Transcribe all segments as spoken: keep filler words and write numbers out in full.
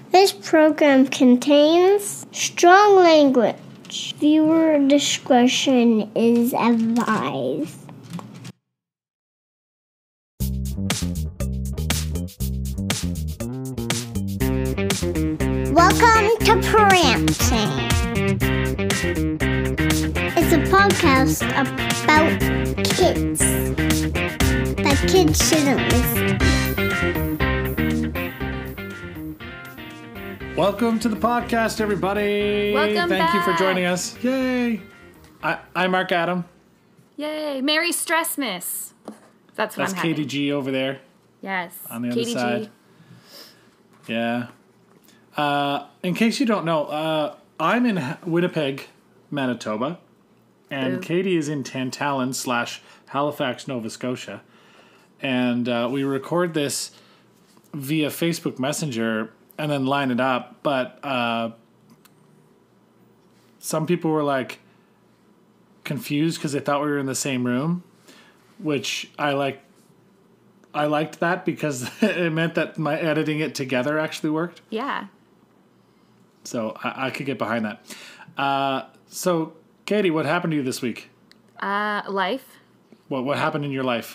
This program contains strong language. Viewer discretion is advised. Welcome to Prancing. It's a podcast about kids that kids shouldn't listen to. Welcome to the podcast, everybody. Welcome Thank back. you for joining us. Yay. I, I'm Mark Adam. Yay. Merry Stressmas. That's what That's I'm K D having. G over there Yes. on the K D G. other side. Yeah. Uh, in case you don't know, uh, I'm in Ha- Winnipeg, Manitoba, and Ooh. Katie is in Tantallon slash Halifax, Nova Scotia. And uh, we record this via Facebook Messenger and then line it up. But uh, some people were like confused because they thought we were in the same room, which I like. I liked that because it meant that my editing it together actually worked. Yeah. So I, I could get behind that. Uh, so, Katie, what happened to you this week? Uh, life. What what happened in your life?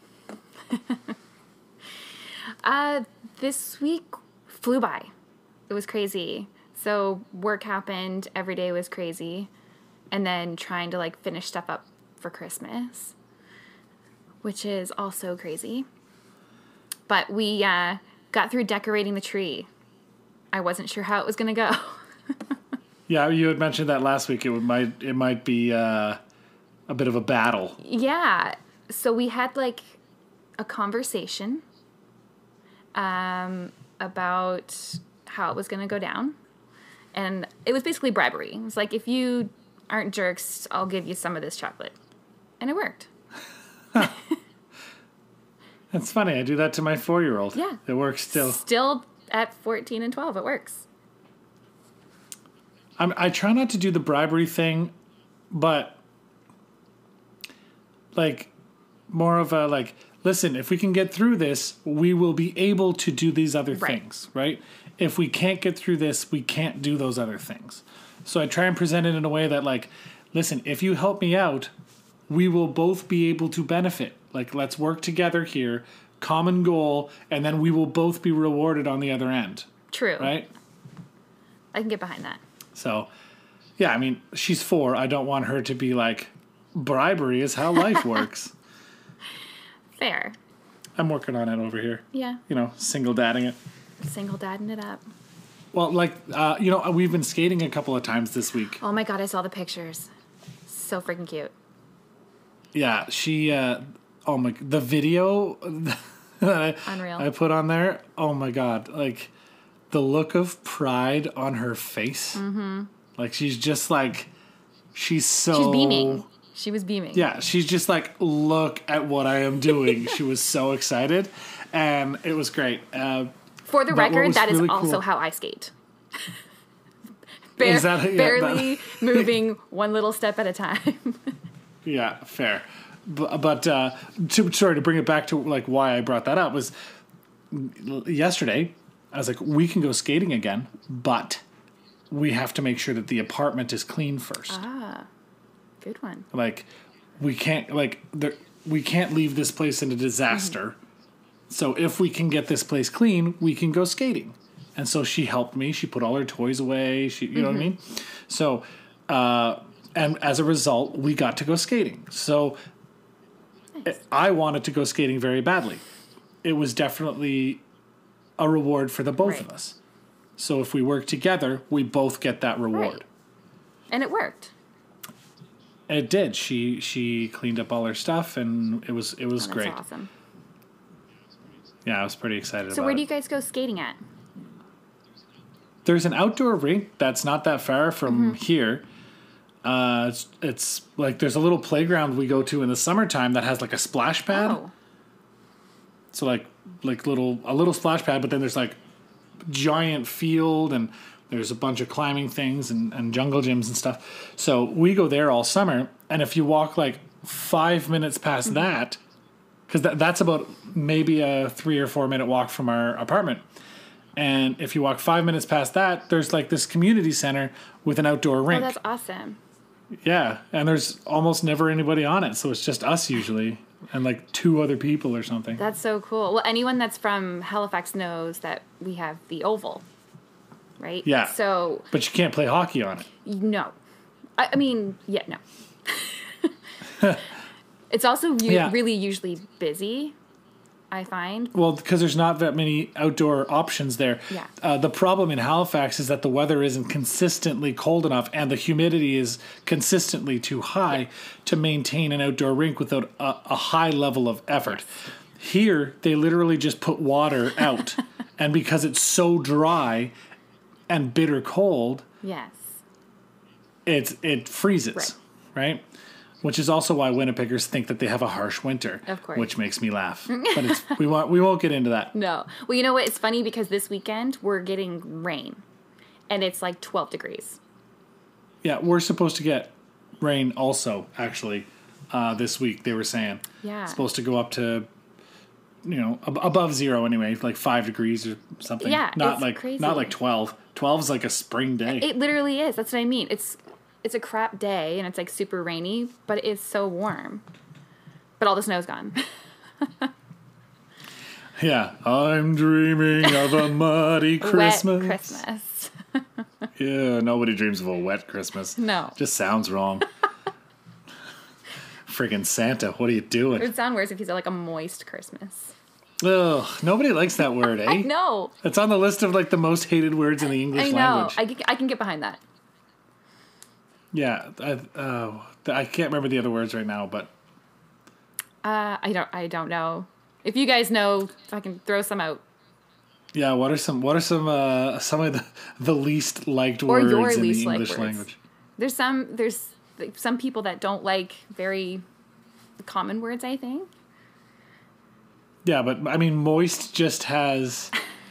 Uh, this week flew by. It was crazy. So work happened. Every day was crazy. And then trying to like finish stuff up for Christmas, which is also crazy. But we uh, got through decorating the tree. I wasn't sure how it was going to go. Yeah, you had mentioned that last week. It would, might it might be uh, a bit of a battle. Yeah. So we had like a conversation um, about how it was going to go down. And it was basically bribery. It was like, if you aren't jerks, I'll give you some of this chocolate. And it worked. That's funny. I do that to my four-year-old. Yeah. It works still. Still at fourteen and twelve, it works. I'm, I try not to do the bribery thing, but like more of a like, listen, if we can get through this, we will be able to do these other Right. things, right? If we can't get through this, we can't do those other things. So I try and present it in a way that like, listen, if you help me out, we will both be able to benefit. Like, let's work together here, common goal, and then we will both be rewarded on the other end, True. right? I can get behind that. So, yeah, I mean, she's four. I don't want her to be like, bribery is how life works. Fair. I'm working on it over here. Yeah. You know, single dadding it. Single dadding it up. Well, like, uh, you know, we've been skating a couple of times this week. Oh my God, I saw the pictures. So freaking cute. Yeah, she, uh, oh my, the video that I, Unreal. I put on there, oh my God, like, the look of pride on her face. Mm-hmm. Like, she's just like, she's so... She's beaming. She was beaming. Yeah, she's just like, look at what I am doing. She was so excited, and it was great. Uh, For the But what record, was that is really also cool- how I skate. Bare- Is that- yeah, barely that- moving one little step at a time. Yeah, fair. But, but uh, to, sorry, to bring it back to like why I brought that up was yesterday, I was like, we can go skating again, but we have to make sure that the apartment is clean first. ah, good one. Like, we can't, like, there, we can't leave this place in a disaster. Mm-hmm. So if we can get this place clean, we can go skating. And so she helped me. She put all her toys away. She, you know what I mean? So, uh, and as a result, we got to go skating. So Nice. I wanted to go skating very badly. It was definitely a reward for the both Right. of us. So if we work together, we both get that reward. Right. And it worked. It did. She she cleaned up all her stuff, and it was it was Oh, that's great. awesome. Yeah, I was pretty excited So about where it. do you guys go skating at? There's an outdoor rink that's not that far from Mm-hmm. here. Uh, it's, it's like there's a little playground we go to in the summertime that has like a splash pad. Oh, So like like little a little splash pad, but then there's like giant field and there's a bunch of climbing things and, and jungle gyms and stuff. So we go there all summer, and if you walk like five minutes past Mm-hmm. that, because that, that's about maybe a three or four minute walk from our apartment. And if you walk five minutes past that, there's like this community center with an outdoor Oh, rink. that's awesome. Yeah, and there's almost never anybody on it, so it's just us usually, and like two other people or something. That's so cool. Well, anyone that's from Halifax knows that we have the Oval, right? Yeah. So, But you can't play hockey on it. no. I, I mean, yeah, no. It's also u- Yeah. really usually busy, I find. Well, because there's not that many outdoor options there. Yeah. Uh, the problem in Halifax is that the weather isn't consistently cold enough and the humidity is consistently too high Yeah. to maintain an outdoor rink without a, a high level of effort. Here, they literally just put water out. And because it's so dry and bitter cold, Yes. it's it freezes, right? Which is also why Winnipeggers think that they have a harsh winter. Of course. Which makes me laugh. But it's, we won't we won't get into that. No. Well, you know what? It's funny because this weekend we're getting rain, and it's like twelve degrees. Yeah, we're supposed to get rain also, actually, uh, this week, they were saying. Yeah. It's supposed to go up to, you know, ab- above zero anyway, like five degrees or something. Yeah, Not it's like crazy. not like twelve. twelve is like a spring day. It literally is. That's what I mean. It's it's a crap day, and it's like super rainy, but it's so warm. But all the snow's gone. Yeah. I'm dreaming of a muddy Christmas. Wet Christmas. Yeah, nobody dreams of a wet Christmas. No. Just sounds wrong. Friggin' Santa, what are you It doing? would sound worse if you said like a moist Christmas. Ugh, nobody likes that word, eh? I know. It's on the list of like the most hated words in the English I know. language. I, get- I can get behind that. Yeah, I, uh, I can't remember the other words right now, but Uh, I don't. I don't know. If you guys know, I can throw some out. yeah, what are some what are some uh, some of the, the least liked Or words your in least the liked English words. language? There's some. There's like, some people that don't like very common words. I think. Yeah, but I mean, moist just has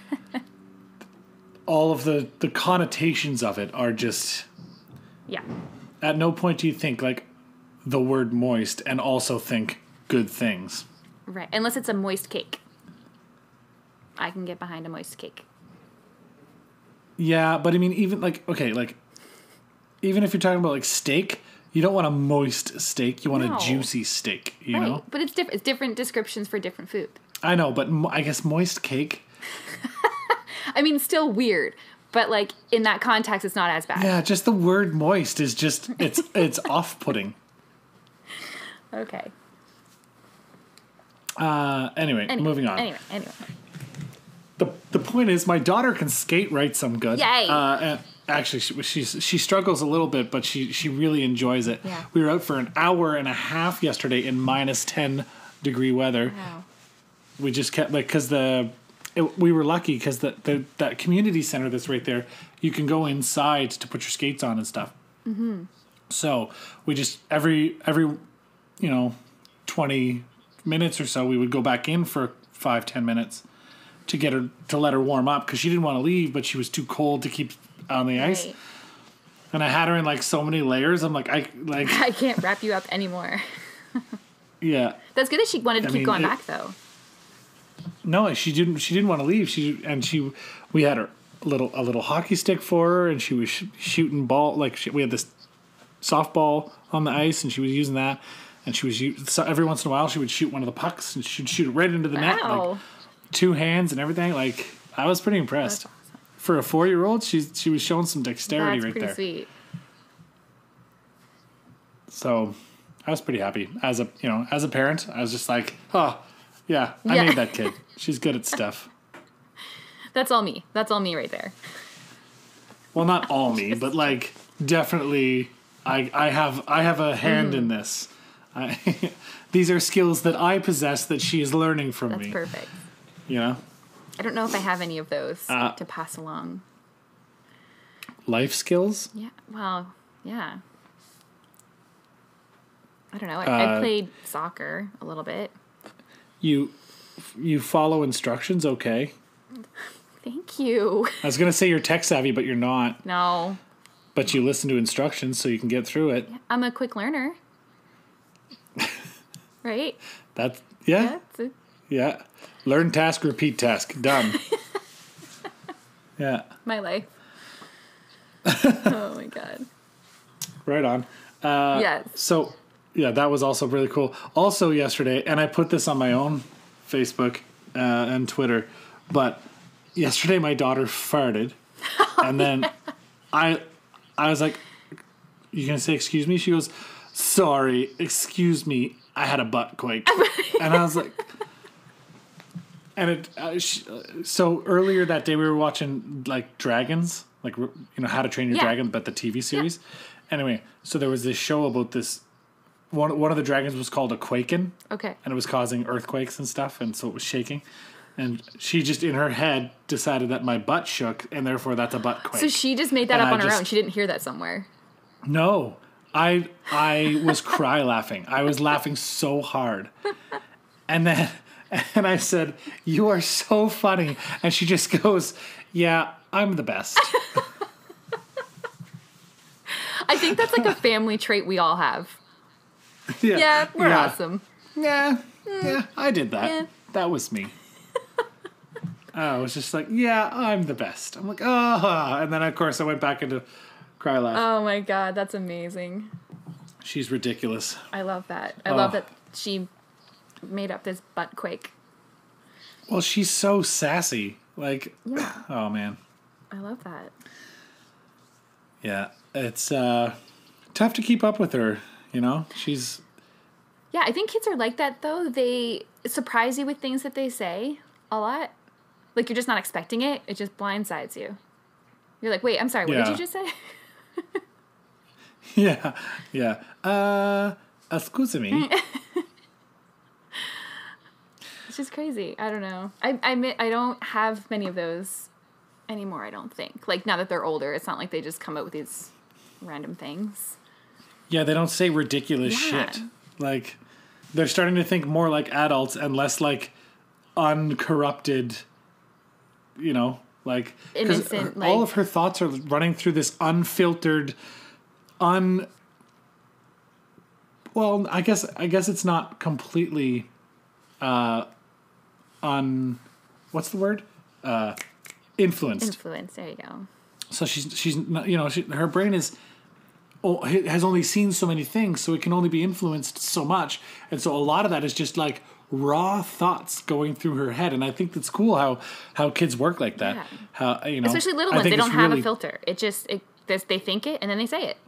all of the the connotations of it are just. Yeah. At no point do you think like the word moist and also think good things. Right. Unless it's a moist cake. I can get behind a moist cake. Yeah, but I mean, even like okay, like even if you're talking about like steak, you don't want a moist steak. You want No. a juicy steak. You Right. know. But it's different. It's different descriptions for different food. I know, but mo- I guess moist cake. I mean, still weird, but like in that context, it's not as bad. Yeah, just the word moist is just it's it's off-putting. Okay. Uh, anyway, Anyway, moving on. Anyway. Anyway. The the point is, my daughter can skate right some good. Yay. Uh, and actually, she she's, she struggles a little bit, but she she really enjoys it. Yeah. We were out for an hour and a half yesterday in minus ten degree weather. Wow. We just kept like because the it, we were lucky because the, the that community center that's right there, you can go inside to put your skates on and stuff. Mm-hmm. So we just every every you know twenty minutes or so we would go back in for five ten minutes to get her to let her warm up because she didn't want to leave, but she was too cold to keep on the ice. Right. And I had her in like so many layers. I'm like I like I can't wrap you up anymore. yeah. That's good that she wanted to I keep mean, going it- back though. No, she didn't. She didn't want to leave. She and she, we had her a little a little hockey stick for her, and she was sh- shooting ball. Like she, we had this softball on the ice, and she was using that. And she was u- so every once in a while she would shoot one of the pucks, and she'd shoot it right into the net, Wow. like two hands and everything. Like I was pretty impressed. That's awesome. For a four year old, she's she was showing some dexterity That's right pretty there. sweet. So I was pretty happy as a you know as a parent. I was just like, oh yeah, I Yeah. made that kid. She's good at stuff. That's all me. That's all me right there. Well, not all me, but like definitely, I I have I have a hand Mm. in this. I, these are skills that I possess that she is learning from That's me. perfect. You know, I don't know if I have any of those Uh, to pass along. life skills. Yeah. Well, yeah. I don't know. I, I Uh, played soccer a little bit. You you follow instructions, okay? Thank you. I was gonna say you're tech savvy, but you're not. No, But you listen to instructions so you can get through it. I'm a quick learner. Right? That's yeah, That's it. yeah. Learn task, repeat task. Done. Yeah. My life. Oh my god. Right on. Uh, Yes. So, yeah, that was also really cool. Also yesterday, and I put this on my own Facebook uh, and Twitter, but yesterday my daughter farted, and then I, I was like, "You gonna say excuse me?" She goes, "Sorry, excuse me. I had a butt quake," and I was like. And it, uh, sh- so earlier that day we were watching like Dragons, like you know How to Train Your Yeah. Dragon, but the T V series. Yeah. Anyway, so there was this show about this. One one of the dragons was called a Quaken, Okay. and it was causing earthquakes and stuff, and so it was shaking. And she just in her head decided that my butt shook, and therefore that's a butt quake. So she just made that And up I on her just- own. She didn't hear that somewhere. No, I I was cry laughing. I was laughing so hard, and then. And I said, "You are so funny." And she just goes, "Yeah, I'm the best." I think that's like a family trait we all have. Yeah, Yeah, we're yeah. awesome. Yeah, yeah, I did that. Yeah. That was me. I was just like, "Yeah, I'm the best." I'm like, "Ah," and then of course I went back into cry laugh. Oh my god, that's amazing. She's ridiculous. I love that. I love Oh. that she made up this butt quake. Well, she's so sassy. Like, Yeah. oh man, I love that. yeah, it's uh, tough to keep up with her. You know, she's Yeah, I think kids are like that though. They surprise you with things that they say a lot. Like you're just not expecting it. It just blindsides you. You're like, wait, I'm sorry, what Yeah. did you just say? yeah, yeah. Uh, excuse me. It's just crazy. I don't know. I I admit I don't have many of those anymore, I don't think. Like now that they're older, it's not like they just come up with these random things. Yeah, they don't say ridiculous Yeah. shit. Like, they're starting to think more like adults and less like uncorrupted, you know, like... 'cause Innocent, her- all like- of her thoughts are running through this unfiltered, un... Well, I guess I guess it's not completely uh, un... What's the word? Uh, influenced. Influence, there you go. So she's she's not, you know she, her brain is oh, has only seen so many things, so it can only be influenced so much, and so a lot of that is just like raw thoughts going through her head. And I think that's cool how how kids work like that. Yeah. How you know, Especially little I ones, think they don't it's have really- a filter. It just it they, they think it and then they say it.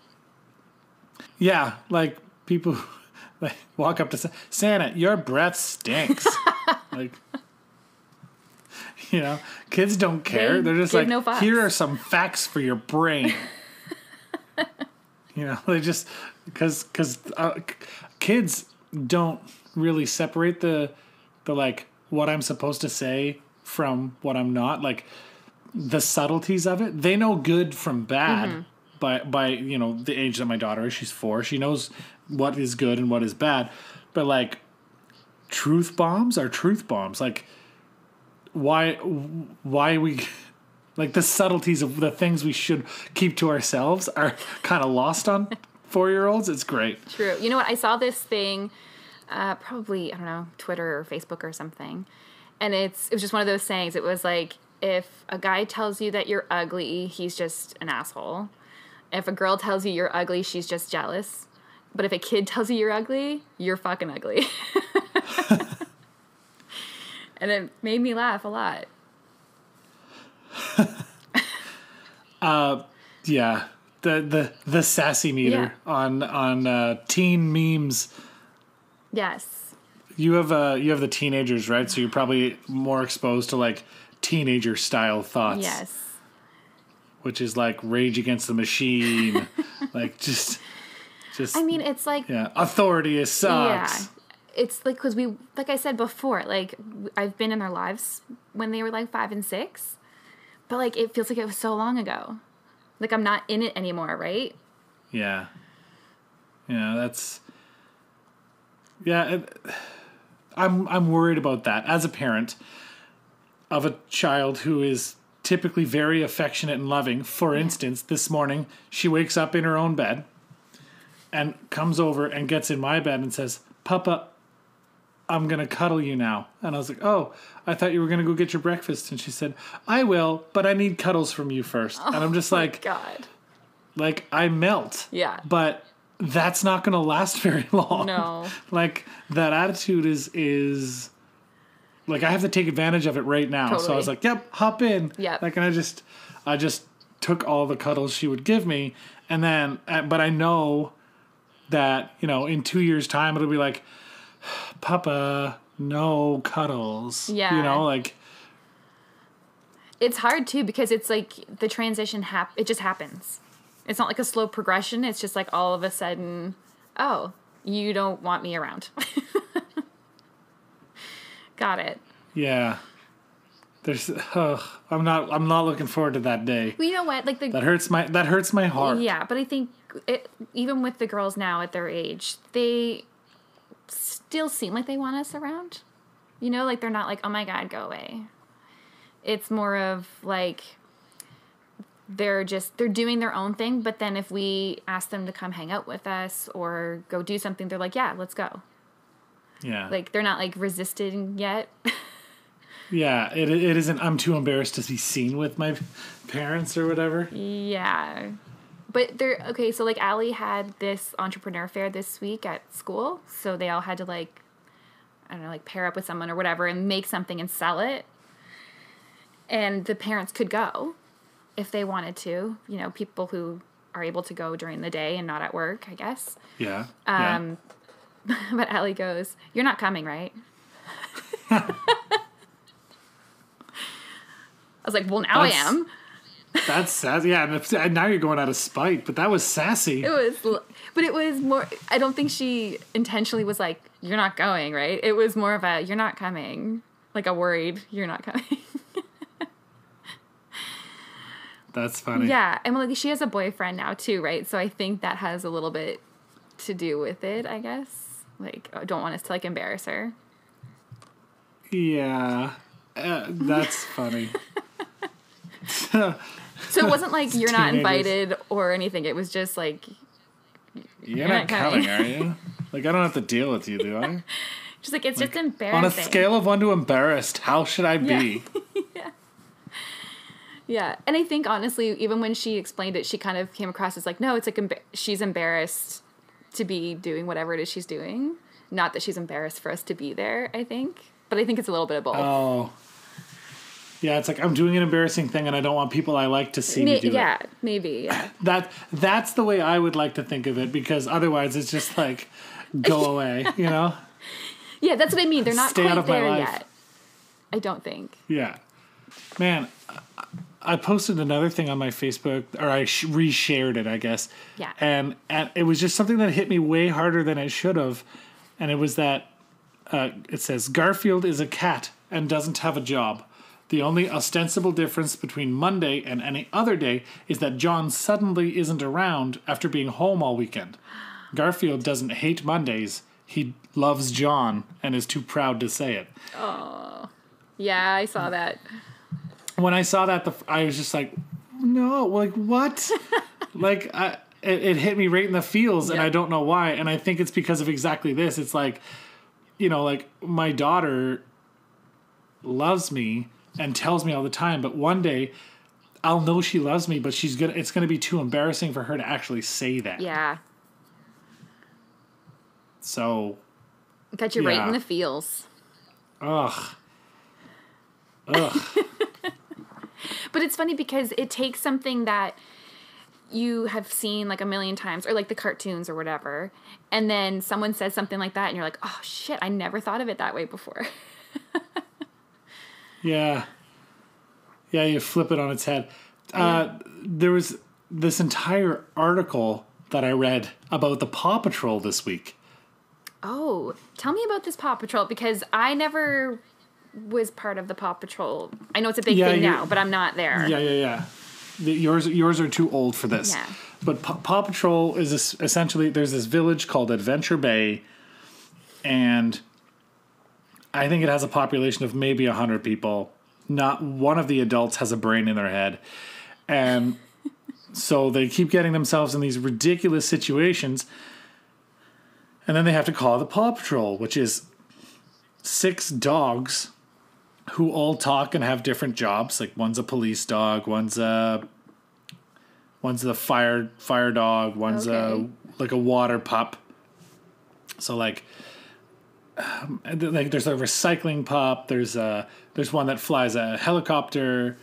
Yeah, like people like walk up to Sa- Santa, your breath stinks. Like. You know, kids don't care. They They're just give like, no fucks. here are some facts for your brain. You know, they just because because uh, k- kids don't really separate the the like what I'm supposed to say from what I'm not. Like the subtleties of it, they know good from bad Mm-hmm. by by you know the age that my daughter is. She's four. She knows what is good and what is bad. But like truth bombs are truth bombs. Like why why we. Like, the subtleties of the things we should keep to ourselves are kind of lost on four-year-olds. It's great. True. You know what? I saw this thing, uh, probably, I don't know, Twitter or Facebook or something. And it's it was just one of those sayings. It was like, if a guy tells you that you're ugly, he's just an asshole. If a girl tells you you're ugly, she's just jealous. But if a kid tells you you're ugly, you're fucking ugly. And it made me laugh a lot. Yeah, the the the sassy meter Yeah. on on uh, teen memes. Yes. You have uh you have the teenagers, right? So you're probably more exposed to like teenager style thoughts. Yes. Which is like Rage Against the Machine, like just just I mean, it's like yeah, authority is sucks. Yeah. It's like, because we, like I said before, like, I've been in their lives when they were like five and six, but like, it feels like it was so long ago. Like, I'm not in it anymore, right? Yeah. Yeah, that's yeah. It, I'm I'm worried about that as a parent of a child who is typically very affectionate and loving. For instance, this morning she wakes up in her own bed and comes over and gets in my bed and says, "Papa." I'm going to cuddle you now. And I was like, oh, I thought you were going to go get your breakfast. And she said, I will, but I need cuddles from you first. Oh, and I'm just my like, God. like I melt. Yeah. But that's not going to last very long. No. Like that attitude is, is like, I have to take advantage of it right now. Totally. So I was like, yep, hop in. Yep. Like, and I just, I just took all the cuddles she would give me. And then, uh, but I know that, you know, in two years time, it'll be like, Papa, no cuddles. Yeah. You know, like. It's hard too because it's like the transition hap- it just happens. It's not like a slow progression. It's just like all of a sudden, oh, you don't want me around. Got it. Yeah. There's, ugh, I'm not, I'm not looking forward to that day. Well, you know what? Like the That hurts my, that hurts my heart. Yeah, but I think it, even with the girls now at their age, they still seem like they want us around. You know, like they're not like, oh my God, go away. It's more of like they're just, they're doing their own thing. But then if we ask them to come hang out with us or go do something, they're like, yeah, let's go. Yeah. Like they're not like resisting yet. Yeah, it it isn't. I'm too embarrassed to be seen with my parents or whatever. Yeah. But they're okay. So like Allie had this entrepreneur fair this week at school. So they all had to like, I don't know, like pair up with someone or whatever and make something and sell it. And the parents could go if they wanted to, you know, people who are able to go during the day and not at work, I guess. Yeah. Um, yeah. But Allie goes, you're not coming, right? I was like, well, now That's, I am. That's sassy. Yeah, and now you're going out of spite, but that was sassy. It was, but it was more, I don't think she intentionally was like, you're not going, right? It was more of a, you're not coming. Like a worried, you're not coming. That's funny. Yeah, and like she has a boyfriend now too, right? So I think that has a little bit to do with it, I guess. Like, I don't want us to like embarrass her. Yeah, uh, that's funny. So it wasn't like you're not Teenagers. invited or anything. It was just like You're, You're not not coming. coming, are you? Like, I don't have to deal with you, do I? just like it's just embarrassing. On a scale of one to embarrassed, how should I be? yeah. Yeah, and I think honestly, even when she explained it, she kind of came across as like, no, it's like emba- she's embarrassed to be doing whatever it is she's doing. Not that she's embarrassed for us to be there, I think. But I think it's a little bit of both. Oh. Yeah, it's like I'm doing an embarrassing thing and I don't want people I like to see Ma- me do yeah, it. maybe, yeah. That that's the way I would like to think of it, because otherwise it's just like go away, you know? Yeah, that's what I mean. They're not Stay out quite of my there life. yet. I don't think. Yeah. Man, I posted another thing on my Facebook, or I sh- reshared it, I guess. Yeah. And, and it was just something that hit me way harder than it should have. And it was that uh, it says, Garfield is a cat and doesn't have a job. The only ostensible difference between Monday and any other day is that John suddenly isn't around after being home all weekend. Garfield doesn't hate Mondays. He loves John and is too proud to say it. Yeah, I saw that. When I saw that, the, I was just like, no, like, what? like, I, it, it hit me right in the feels, and Yep. I don't know why. And I think it's because of exactly this. It's like, you know, like, my daughter loves me and tells me all the time, but one day I'll know she loves me, but she's gonna, it's going to be too embarrassing for her to actually say that. Yeah. So, Got you right Yeah. in the feels. ugh. Ugh. But it's funny because it takes something that you have seen like a million times, or like the cartoons or whatever, and then someone says something like that and you're like, oh shit, I never thought of it that way before. Yeah. Yeah, you flip it on its head. Uh, there was this entire article that I read about the Paw Patrol this week. Oh, tell me about this Paw Patrol, because I never was part of the Paw Patrol. I know it's a big Yeah, thing you- now, but I'm not there. Yeah, yeah, yeah. The, yours, yours are too old for this. Yeah. But Paw, Paw Patrol is this, essentially, there's this village called Adventure Bay, and I think it has a population of maybe one hundred people. Not one of the adults has a brain in their head. And so they keep getting themselves in these ridiculous situations, and then they have to call the Paw Patrol, which is six dogs who all talk and have different jobs. Like one's a police dog, one's a one's the fire fire dog, one's Okay. a like a water pup. So like, um, and then, like there's a recycling pup. There's a there's one that flies a helicopter.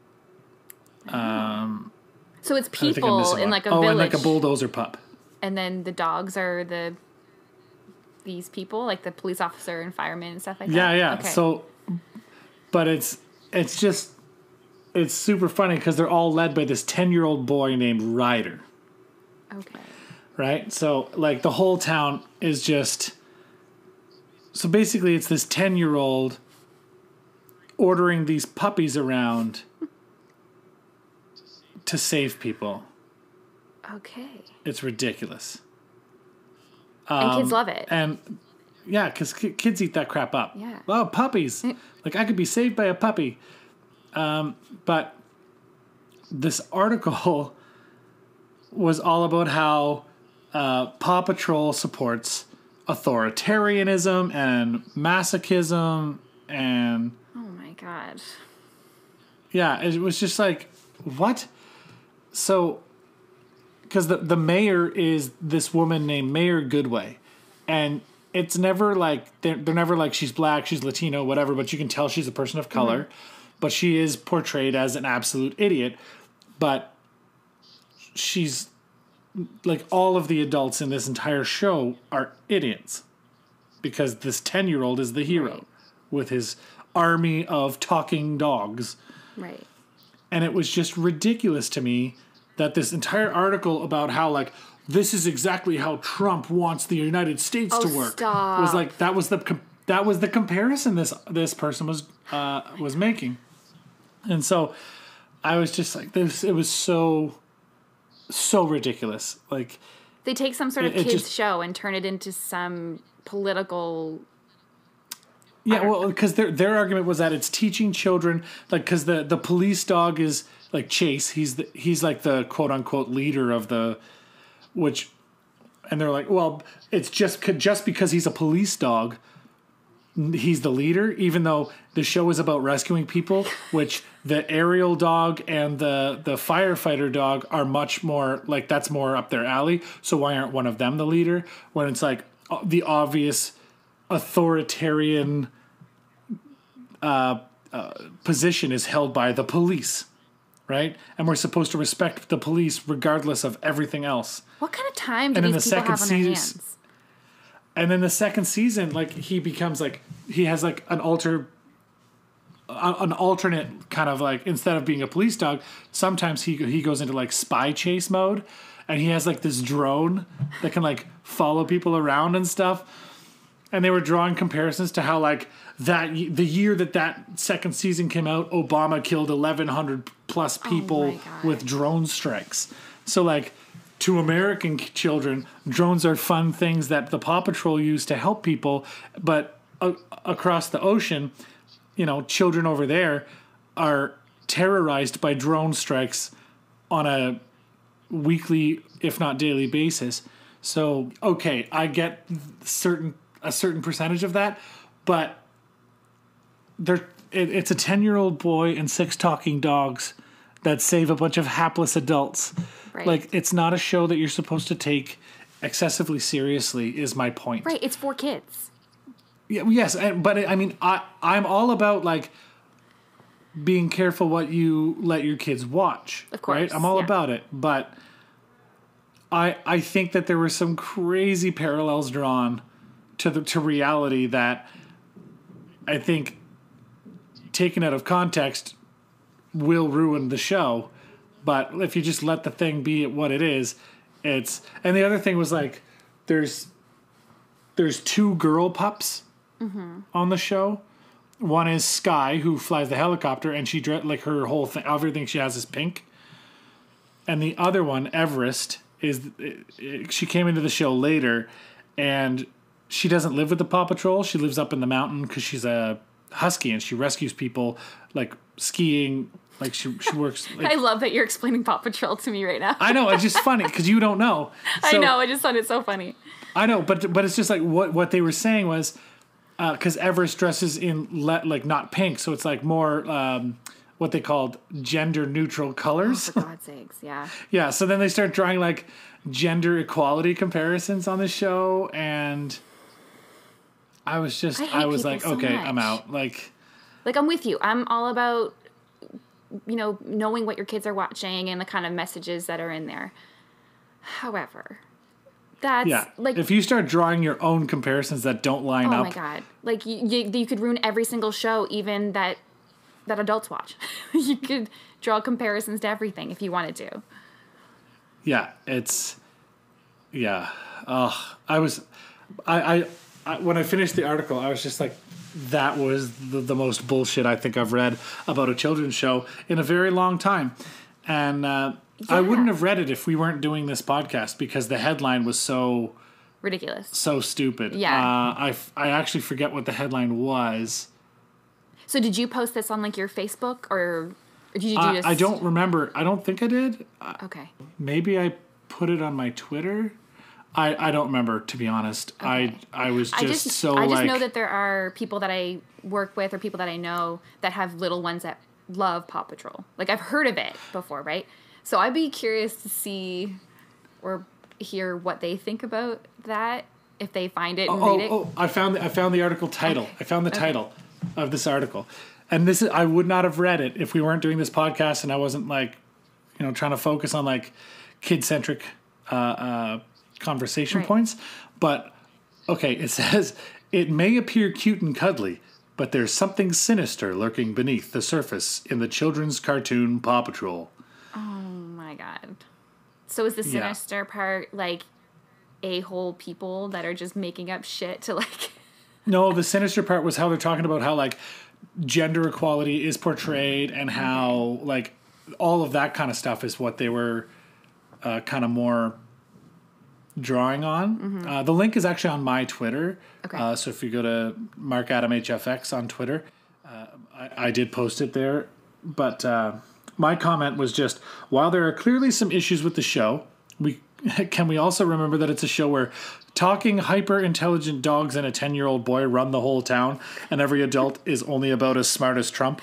Um, So it's I think I'm people missing in one. like a oh, village, and like a bulldozer pup. and then the dogs are the these people, like the police officer and firemen and stuff like Yeah, that. yeah. Okay. So, but it's it's just it's super funny because they're all led by this ten year old boy named Ryder, okay. right? So like the whole town is just so basically it's this ten year old ordering these puppies around to save people. Okay. It's ridiculous. And kids love it. And yeah, because kids eat that crap up. Yeah. Oh, puppies. Like I could be saved by a puppy. Um, but this article was all about how uh, Paw Patrol supports authoritarianism and masochism. And Oh my god. yeah, it was just like, what? So, because the, the mayor is this woman named Mayor Goodway. And it's never like, they're, they're never like she's black, she's Latino, whatever, but you can tell she's a person of color. Mm-hmm. But she is portrayed as an absolute idiot. But she's, like all of the adults in this entire show are idiots. Because this ten-year-old is the hero Right. with his army of talking dogs. Right. And it was just ridiculous to me that this entire article about how like this is exactly how Trump wants the United States Oh, to work stop. was like that was the com- that was the comparison this this person was uh, was making. And so I was just like this it was so so ridiculous. Like They take some sort of It- it kids just- show and turn it into some political. yeah, well, because their their argument was that it's teaching children, like, because the, the police dog is like Chase. He's the he's like the quote unquote leader of the, which, and they're like, well, it's just just because he's a police dog, he's the leader. Even though the show is about rescuing people, which the aerial dog and the the firefighter dog are much more like that's more up their alley. So why aren't one of them the leader? When it's like the obvious authoritarian uh, uh, position is held by the police, right? And we're supposed to respect the police regardless of everything else. What kind of time do And in these the people have second on their season- hands? And then the second season, like he becomes like he has like an alter, uh, an alternate kind of like instead of being a police dog, sometimes he he goes into like spy chase mode, and he has like this drone that can like follow people around and stuff. And they were drawing comparisons to how like that y- the year that that second season came out, Obama killed eleven hundred plus people God. with drone strikes. So like. To American k- children, drones are fun things that the Paw Patrol use to help people, but uh, across the ocean, you know, children over there are terrorized by drone strikes on a weekly, if not daily basis. So, okay, I get certain a certain percentage of that, but there it, it's a ten-year-old boy and six talking dogs that save a bunch of hapless adults. Right. Like, it's not a show that you're supposed to take excessively seriously, is my point. Right, it's for kids. Yeah, yes, and, but I mean, I, I'm all about, like, being careful what you let your kids watch. Of course, Right? I'm all yeah. about it. But I I think that there were some crazy parallels drawn to the to reality that I think, taken out of context, will ruin the show. But if you just let the thing be what it is, it's... And the other thing was, like, there's there's two girl pups Mm-hmm. on the show. One is Sky, who flies the helicopter, and she, dre- like, her whole thing, everything she has is pink. And the other one, Everest, is... She came into the show later, and she doesn't live with the Paw Patrol. She lives up in the mountain because she's a husky, and she rescues people, like, skiing... Like she she works. Like, I love that you're explaining Paw Patrol to me right now. I know it's just funny because you don't know. I So, know, I just found it so funny. I know, but but it's just like what what they were saying was because Everest dresses in le- like not pink, so it's like more um, what they called gender neutral colors. Oh, for God's sakes, yeah. Yeah, so then they start drawing like gender equality comparisons on the show, and I was just, I hate I, was people like, so okay, much. I'm out. Like, Like, I'm with you. I'm all about, you know, knowing what your kids are watching and the kind of messages that are in there. However, that's yeah, like, if you start drawing your own comparisons that don't line oh up, my God, like you, you, you could ruin every single show, even that that adults watch. You could draw comparisons to everything if you wanted to. yeah, it's, yeah. Oh, I was, I, I, I, when I finished the article, I was just like, that was the, the most bullshit I think I've read about a children's show in a very long time. And uh, I Yeah. wouldn't have read it if we weren't doing this podcast because the headline was so, Ridiculous. so stupid. Yeah. Uh, I, f- I actually forget what the headline was. So did you post this on like your Facebook or, or did you do I, this? I don't remember. I don't think I did. Uh, Okay. maybe I put it on my Twitter. I, I don't remember, to be honest. I I was just, I just so I just like... know that there are people that I work with or people that I know that have little ones that love Paw Patrol. Like I've heard of it before, right? So I'd be curious to see or hear what they think about that if they find it and Oh, read it. oh, I found the, I found the article title. I found the title of this article. And this is, I would not have read it if we weren't doing this podcast and I wasn't like, you know, trying to focus on like kid-centric uh, uh, conversation Right. points. But, okay, it says, it may appear cute and cuddly, but there's something sinister lurking beneath the surface in the children's cartoon Paw Patrol. Oh my God. So is the Yeah. sinister part like a-hole people that are just making up shit to like... No, the sinister part was how they're talking about how like gender equality is portrayed and how like all of that kind of stuff is what they were uh, kind of more drawing on. Mm-hmm. Uh, the link is actually on my Twitter. Okay. Uh, so if you go to Mark Adam H F X on Twitter, uh, I, I did post it there. But uh, my comment was just, while there are clearly some issues with the show, we can we also remember that it's a show where talking hyper-intelligent dogs and a ten-year-old boy run the whole town, and every adult is only about as smart as Trump.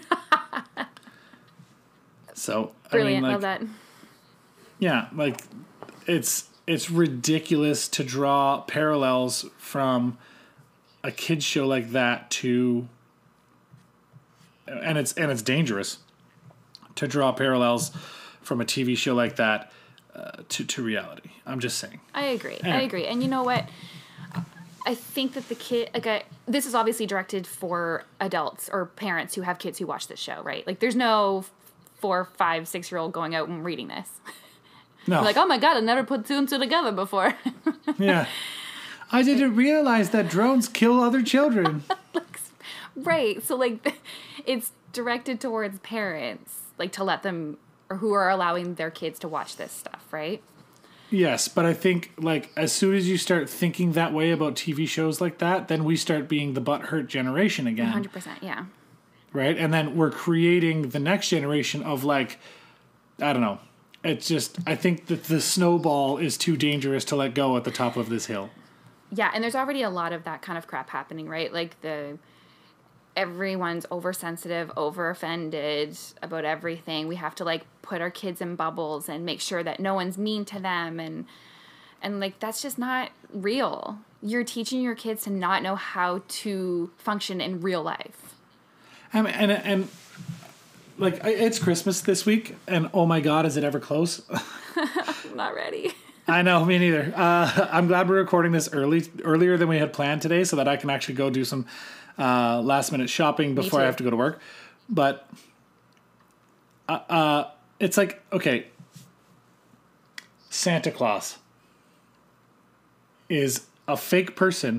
So, Brilliant. I mean, like, Love that. yeah, like, it's it's ridiculous to draw parallels from a kid's show like that to, and it's and it's dangerous to draw parallels from a T V show like that uh, to to reality. I'm just saying. I agree. Yeah. I agree. And you know what? I think that the kid, like, I, this is obviously directed for adults or parents who have kids who watch this show, right? Like, there's no four, five, six year old going out and reading this. No, Like, oh my God, I never put two and two together before. yeah, I didn't realize that drones kill other children. Right. So, like, it's directed towards parents, like, to let them, or who are allowing their kids to watch this stuff, right? Yes, but I think like as soon as you start thinking that way about T V shows like that, then we start being the butthurt generation again. one hundred percent, yeah. Right? And then we're creating the next generation of like, I don't know. It's just, I think that the snowball is too dangerous to let go at the top of this hill. Yeah, and there's already a lot of that kind of crap happening, right? Like the everyone's oversensitive, over-offended about everything. We have to like put our kids in bubbles and make sure that no one's mean to them, and and like that's just not real. You're teaching your kids to not know how to function in real life. And, and, and like, it's Christmas this week, and oh my God, is it ever close? I'm not ready. I know, me neither. Uh, I'm glad we're recording this early, earlier than we had planned today, so that I can actually go do some uh, last minute shopping before I too. have to go to work. But uh, uh, it's like, okay, Santa Claus is a fake person,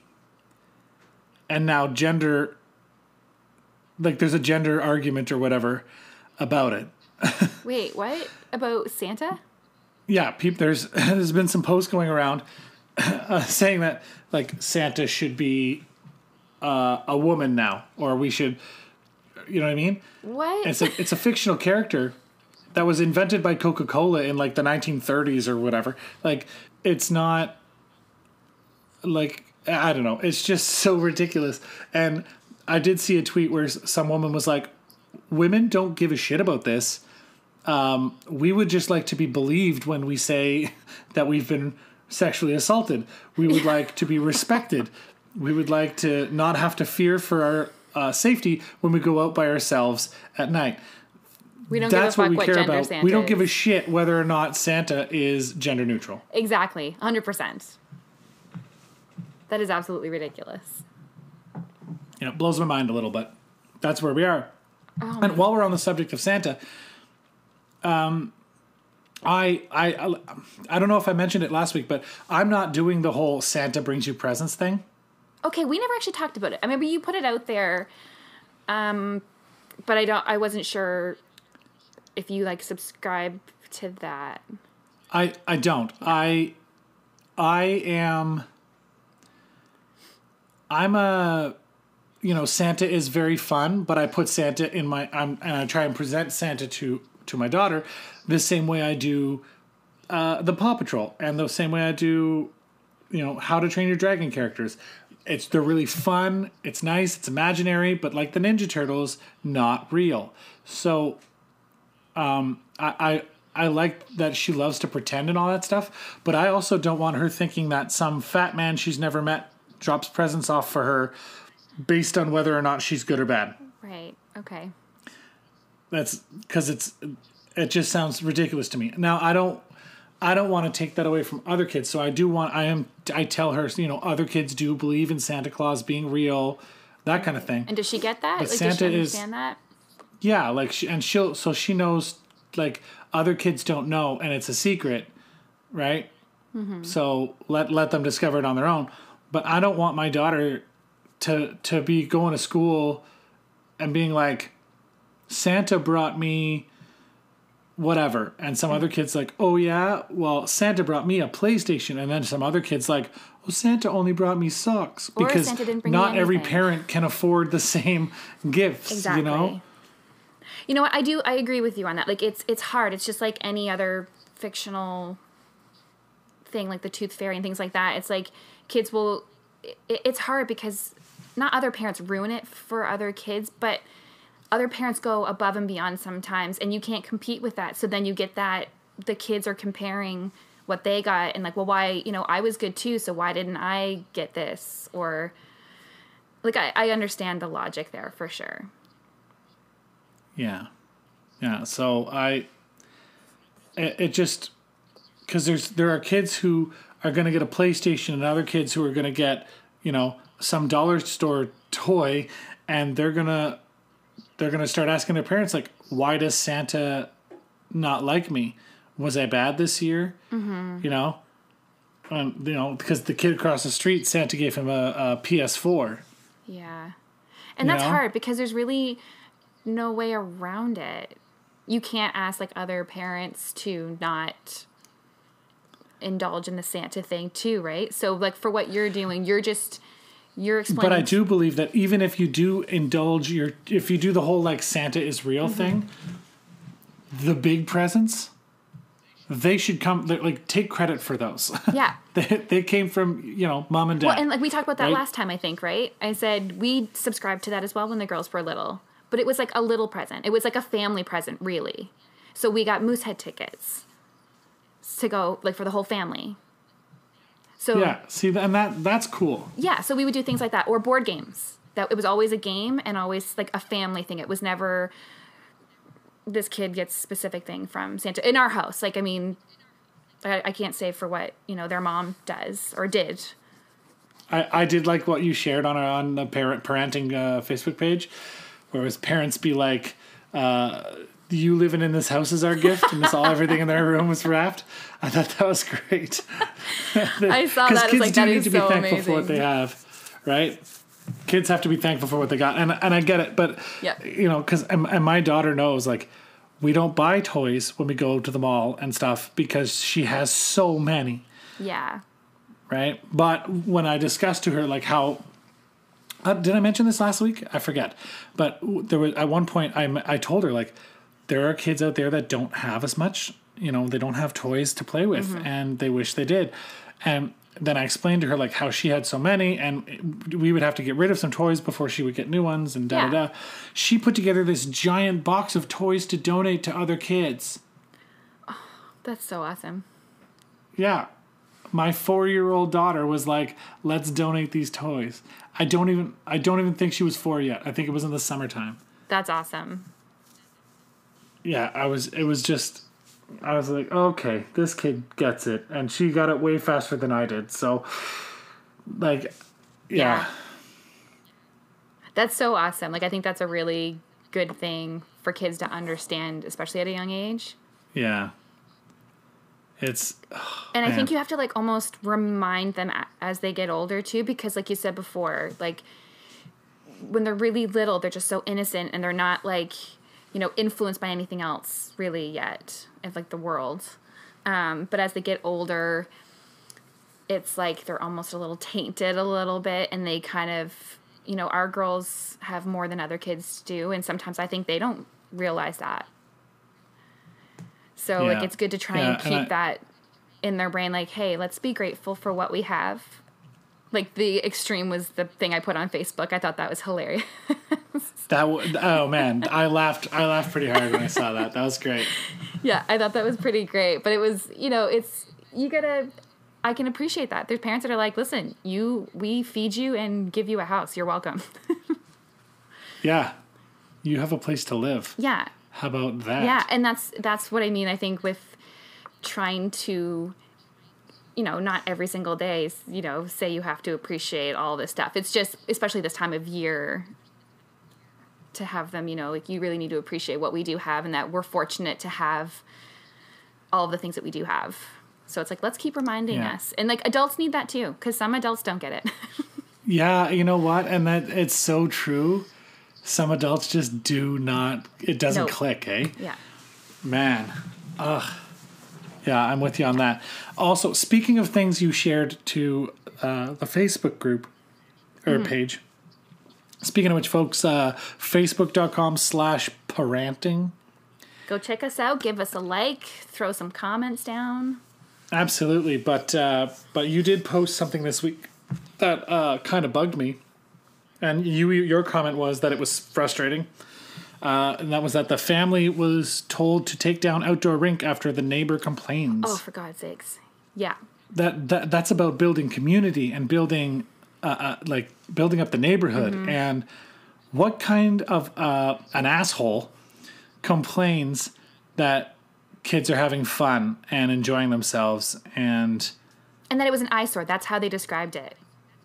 and now gender, like there's a gender argument or whatever about it. Wait, what? About Santa? Yeah, peep, there's there's been some posts going around uh, saying that like Santa should be uh, a woman now, or we should, you know what I mean? What? And it's a it's a fictional character that was invented by Coca-Cola in like the nineteen thirties or whatever. Like it's not like I don't know. It's just so ridiculous. And I did see a tweet where some woman was like, women don't give a shit about this. Um, we would just like to be believed when we say that we've been sexually assaulted. We would like to be respected. We would like to not have to fear for our uh, safety when we go out by ourselves at night. We don't That's give a fuck what we what care gender about. Santa We don't is. give a shit whether or not Santa is gender neutral. Exactly. one hundred percent. That is absolutely ridiculous. You know, it blows my mind a little, but that's where we are. Oh, and while we're on the subject of Santa, um, I, I, I don't know if I mentioned it last week, but I'm not doing the whole Santa brings you presents thing. Okay, we never actually talked about it. I remember you put it out there, um, but I don't. I wasn't sure if you like subscribe to that. I, I don't. I, I am. I'm a, you know, Santa is very fun, but I put Santa in my, I'm, and I try and present Santa to to my daughter the same way I do uh, the Paw Patrol, and the same way I do, you know, How to Train Your Dragon characters. It's they're really fun. It's nice. It's imaginary, but like the Ninja Turtles, not real. So, um, I, I I like that she loves to pretend and all that stuff, but I also don't want her thinking that some fat man she's never met drops presents off for her based on whether or not she's good or bad. Right. Okay. That's because it's it just sounds ridiculous to me. Now I don't I don't want to take that away from other kids. So I do want I am I tell her, you know, other kids do believe in Santa Claus being real, that kind of thing. And does she get that? But like, Santa does she is- understand that? Yeah, like she, and she'll so she knows like other kids don't know and it's a secret, right? Mm-hmm. So let let them discover it on their own. But I don't want my daughter to to be going to school and being like, Santa brought me whatever, and some other kid's like, oh yeah, well Santa brought me a PlayStation, and then some other kid's like, oh Santa only brought me socks, Or because Santa didn't bring me not every anything. parent can afford the same gifts. Exactly. You know, You know what? I do. I agree with you on that. Like, it's it's hard. It's just like any other fictional thing, like the Tooth Fairy and things like that. It's like kids will. It, it's hard because not other parents ruin it for other kids, but other parents go above and beyond sometimes, and you can't compete with that. So then you get that the kids are comparing what they got and like, well, why, you know, I was good too, so why didn't I get this? Or like, I, I understand the logic there for sure. yeah, yeah. So I, it, it just because there's there are kids who are going to get a PlayStation and other kids who are going to get, you know, some dollar store toy, and they're gonna they're gonna start asking their parents like, why does Santa not like me? Was I bad this year? Mm-hmm. You know, um, you know, because the kid across the street, Santa gave him a, a P S four. Yeah. And You that's know? hard because there's really no way around it. You can't ask like other parents to not indulge in the Santa thing too, right? So like for what you're doing, you're just you're explaining. But I do believe that even if you do indulge your, if you do the whole like Santa is real Mm-hmm. thing, the big presents, they should come, they're, like take credit for those. Yeah. they, they came from, you know, mom and dad. Well, and like we talked about that Right? last time, I think, right? I said we subscribed to that as well when the girls were little, but it was like a little present. It was like a family present, really. So we got Moosehead tickets to go like for the whole family. So Yeah, see, and that that's cool. yeah, so we would do things like that or board games. That it was always a game and always like a family thing. It was never this kid gets specific thing from Santa in our house. Like, I mean, I, I can't say for what, you know, their mom does or did. I, I did like what you shared on our on the parent parenting uh, Facebook page, where his parents be like, uh, "You living in this house is our gift," and this all everything in their room was wrapped. I thought that was great. I saw that. I was kids like, do that need is to be so thankful for what amazing. they have, right? Kids have to be thankful for what they got, and and I get it, but Yep. you know, because and, and my daughter knows like we don't buy toys when we go to the mall and stuff because she has so many. Yeah. Right, but when I discussed to her like how, uh, did I mention this last week? I forget, but there was at one point I I told her like there are kids out there that don't have as much, you know, they don't have toys to play with, Mm-hmm. and they wish they did, and then I explained to her like how she had so many, and we would have to get rid of some toys before she would get new ones, and da Yeah. da da. She put together this giant box of toys to donate to other kids. That's so awesome. Yeah. My four-year-old daughter was like, "Let's donate these toys." I don't even I don't even think she was four yet. I think it was in the summertime. That's awesome. Yeah, I was it was just I was like, "Okay, this kid gets it." And she got it way faster than I did. So like yeah. Yeah. That's so awesome. Like, I think that's a really good thing for kids to understand, especially at a young age. Yeah. It's And I Man. think you have to, like, almost remind them a- as they get older, too, because, like you said before, like, when they're really little, they're just so innocent, and they're not, like, you know, influenced by anything else, really, yet, of, like, the world. Um, but as they get older, it's like they're almost a little tainted a little bit, and they kind of, you know, our girls have more than other kids do, and sometimes I think they don't realize that. So, like, Yeah. it's good to try Yeah, and and keep I- that in their brain, like, hey, let's be grateful for what we have. Like, the extreme was the thing I put on Facebook. I thought that was hilarious. that w- oh man, I laughed I laughed pretty hard when I saw that. That was great. Yeah, I thought that was pretty great. But it was, you know, it's, you gotta, I can appreciate that. There's parents that are like, listen, you, we feed you and give you a house. You're welcome. Yeah. You have a place to live. Yeah. How about that? Yeah, and that's that's what I mean, I think, with trying to, you know, not every single day, you know, say you have to appreciate all this stuff. It's just, especially this time of year, to have them, you know, like, you really need to appreciate what we do have, and that we're fortunate to have all of the things that we do have. So it's like, let's keep reminding Yeah. us. And, like, adults need that too, because some adults don't get it. Yeah, you know what? And that it's so true. Some adults just do not it doesn't No. click, eh? Yeah. Man. Ugh. Yeah, I'm with you on that. Also, speaking of things you shared to uh, the Facebook group or Mm-hmm. page. Speaking of which, folks, uh, facebook.com slash parenting. Go check us out. Give us a like. Throw some comments down. Absolutely, but uh, but you did post something this week that uh, kind of bugged me, and you your comment was that it was frustrating, uh, and that was that the family was told to take down outdoor rink after the neighbor complains. Oh, for God's sakes. Yeah. That that that's about building community and building uh, uh, like building up the neighborhood. And what kind of uh, an asshole complains that kids are having fun and enjoying themselves? And And that it was an eyesore. That's how they described it.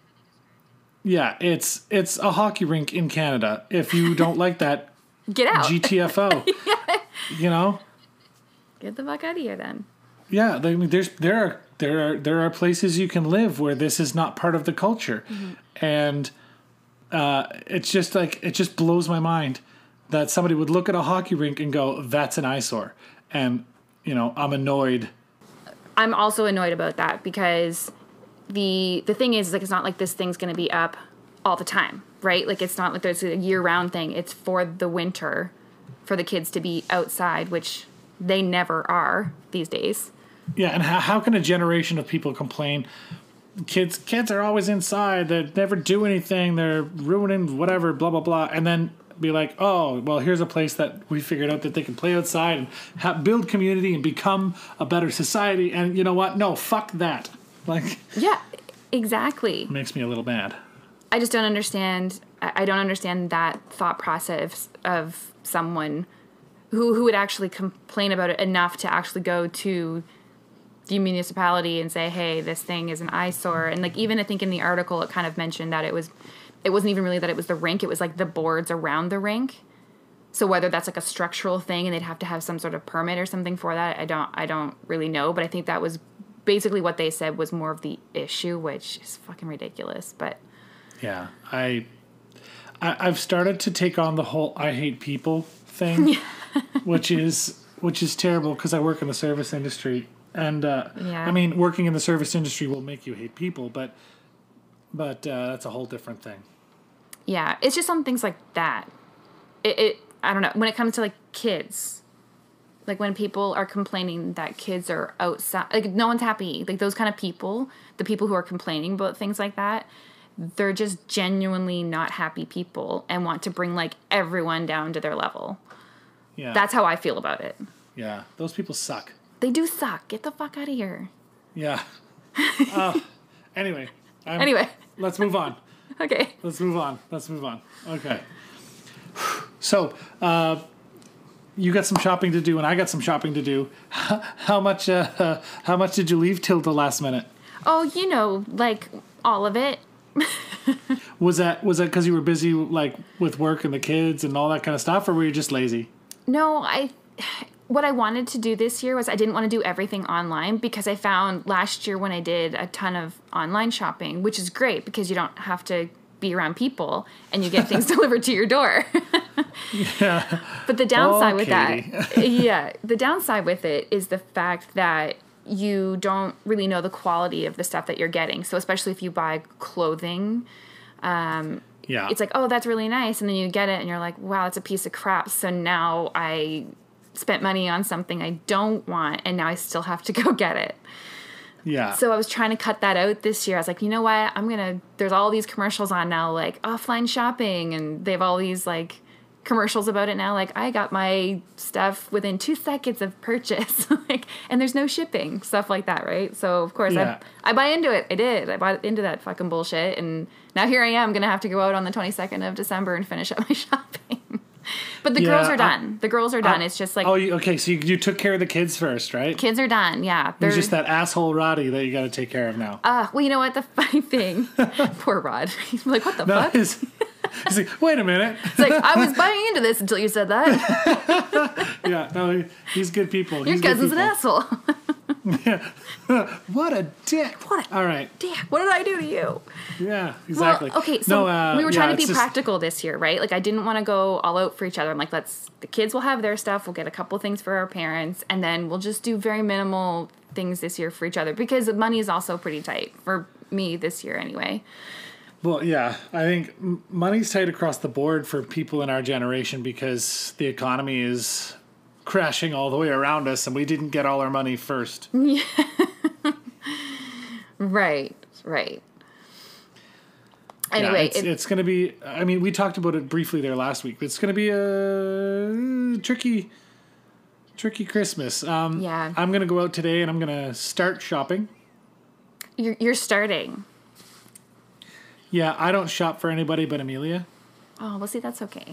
yeah, it's it's a hockey rink in Canada. If you don't like that, Get out. G T F O. You know? Get the fuck out of here then. Yeah, I mean, there's there are there are there are places you can live where this is not part of the culture, and uh, it's just like it just blows my mind that somebody would look at a hockey rink and go, "That's an eyesore," and you know, I'm annoyed. I'm also annoyed about that because the the thing is, like, it's not like this thing's going to be up all the time, right? Like, it's not like there's a year-round thing. It's for the winter, for the kids to be outside, which they never are these days. Yeah, and how, how can a generation of people complain? Kids, kids are always inside. They never do anything. They're ruining whatever, blah blah blah, and then be like, oh, well, here's a place that we figured out that they can play outside and ha- build community and become a better society. And you know what? No, fuck that. Like, Yeah, exactly. it makes me a little mad. I just don't understand. I I don't understand that thought process of someone who who would actually complain about it enough to actually go to the municipality and say, "Hey, this thing is an eyesore." And like, even I think in the article, it kind of mentioned that it was, it wasn't even really that it was the rink. It was like the boards around the rink. So whether that's like a structural thing and they'd have to have some sort of permit or something for that, I don't I don't really know. But I think that was basically what they said was more of the issue, which is fucking ridiculous. But Yeah, I, I I've started to take on the whole "I hate people" thing, which is which is terrible because I work in the service industry, and uh, Yeah. I mean, working in the service industry will make you hate people, but but uh, that's a whole different thing. yeah, it's just some things like that. It, it I don't know, when it comes to like kids, Like when people are complaining that kids are outside, like no one's happy. Like those kind of people, the people who are complaining about things like that, they're just genuinely not happy people and want to bring like everyone down to their level. Yeah. That's how I feel about it. Yeah. Those people suck. They do suck. Get the fuck out of here. Yeah. uh, anyway. I'm, Anyway. Let's move on. Okay. Let's move on. Let's move on. Okay. So, uh, you got some shopping to do, and I got some shopping to do. How much? Uh, how much did you leave till the last minute? Oh, you know, like all of it. Was that was that because you were busy, like with work and the kids and all that kind of stuff, or were you just lazy? No, I. What I wanted to do this year was I didn't want to do everything online because I found last year when I did a ton of online shopping, which is great because you don't have to be around people and you get things delivered to your door. Yeah. But the downside Oh, with Katie. that, yeah, the downside with it is the fact that you don't really know the quality of the stuff that you're getting. So especially if you buy clothing, um, Yeah. it's like, oh, that's really nice. And then you get it and you're like, wow, it's a piece of crap. So now I spent money on something I don't want and now I still have to go get it. Yeah. So I was trying to cut that out this year. I was like, you know what? I'm going to, there's all these commercials on now, like offline shopping, and they have all these like commercials about it now. Like I got my stuff within two seconds of purchase, like, and there's no shipping, stuff like that. Right. So of course Yeah. I, I buy into it. I did. I bought into that fucking bullshit. And now here I am going to have to go out on the twenty-second of December and finish up my shopping. But the Yeah, girls are I- done. The girls are done. I- It's just like oh, you, okay. So you, you took care of the kids first, right? kids are done. Yeah. There's They're- just that asshole Roddy that you got to take care of now. Uh, well, you know what? The funny thing, poor Rod. He's like, what the no, fuck? he's, he's like, wait a minute. It's like, I was buying into this until you said that. Yeah, no, he, he's good people. Your He's good cousin's an people. asshole. What a dick. What a All right. dick. What did I do to you? Yeah, exactly. Well, okay, so No, uh, we were yeah, trying to it's be just- practical this year, right? Like, I didn't want to go all out for each other. I'm like, let's, the kids will have their stuff. We'll get a couple things for our parents. And then we'll just do very minimal things this year for each other because the money is also pretty tight for me this year anyway. Well, yeah, I think m- money's tight across the board for people in our generation because the economy is crashing all the way around us and we didn't get all our money first. Right, right. Yeah, Anyway, it's, it- it's going to be, I mean, we talked about it briefly there last week. It's going to be a tricky, tricky Christmas. Um, Yeah. I'm going to go out today and I'm going to start shopping. you're, you're starting. Yeah, I don't shop for anybody but Amelia. Oh, well, see, that's okay.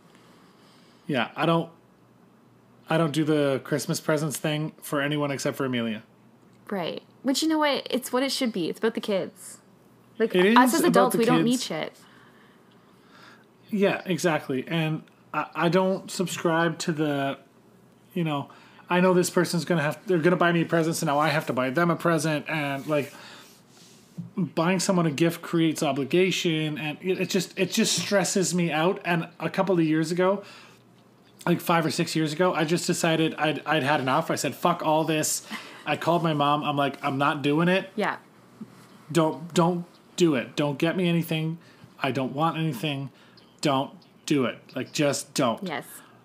Yeah, I don't, I don't do the Christmas presents thing for anyone except for Amelia. Right. But you know what? It's what it should be. It's about the kids. Like, It us is as about adults, the we don't kids. need shit. Yeah, exactly. And I, I don't subscribe to the, you know, I know this person's going to have, they're going to buy me presents and now I have to buy them a present. And like buying someone a gift creates obligation and it, it just, it just stresses me out. And a couple of years ago, like five or six years ago, I just decided I'd, I'd had enough. I said, fuck all this. I called my mom. I'm like, I'm not doing it. Yeah. Don't, don't do it. Don't get me anything. I don't want anything. Don't do it. Like, just don't. Yes.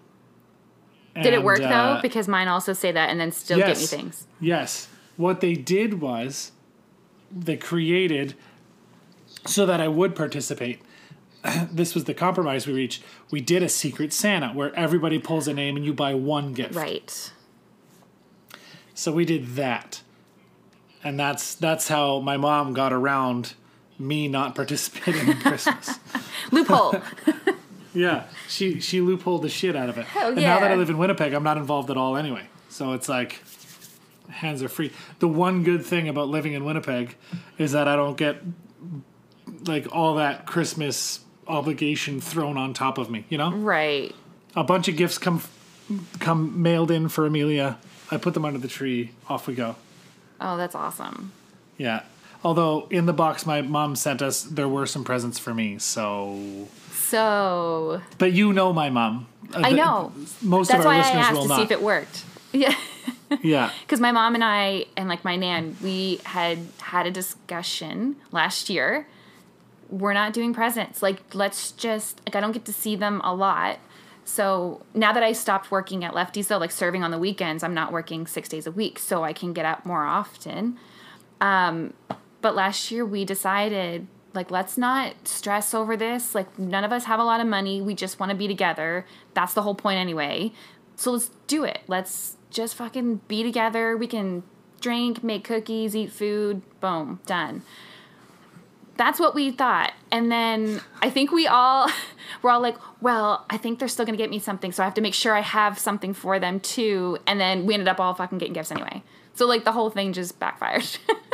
Did it And, work, uh, though? Because mine also say that and then still get me yes. things. Yes. What they did was they created so that I would participate. This was the compromise we reached. We did a secret Santa where everybody pulls a name and you buy one gift. Right. So we did that. And that's that's how my mom got around me not participating in Christmas. Loophole. Yeah, she she loopholed the shit out of it. Hell and now that I yeah. live in Winnipeg, I'm not involved at all anyway. So it's like hands are free. The one good thing about living in Winnipeg is that I don't get like all that Christmas obligation thrown on top of me, you know? Right. A bunch of gifts come come mailed in for Amelia. I put them under the tree. Off we go. Oh, that's awesome. Yeah. Although in the box my mom sent us, there were some presents for me. So, So, but you know my mom. Uh, I the- know. Most That's of our why I listeners asked will to not. see if it worked. Yeah. Yeah. Because my mom and I, and like my nan, we had had a discussion last year. We're not doing presents. Like, let's just, like, I don't get to see them a lot. So now that I stopped working at Lefty's, though, like serving on the weekends, I'm not working six days a week, so I can get out more often. Um, but last year we decided, like, let's not stress over this. Like, none of us have a lot of money. We just want to be together. That's the whole point anyway. So let's do it. Let's just fucking be together. We can drink, make cookies, eat food. Boom, done. That's what we thought. And then I think we all, we're all like, well, I think they're still going to get me something, so I have to make sure I have something for them too. And then we ended up all fucking getting gifts anyway. So, like, the whole thing just backfired.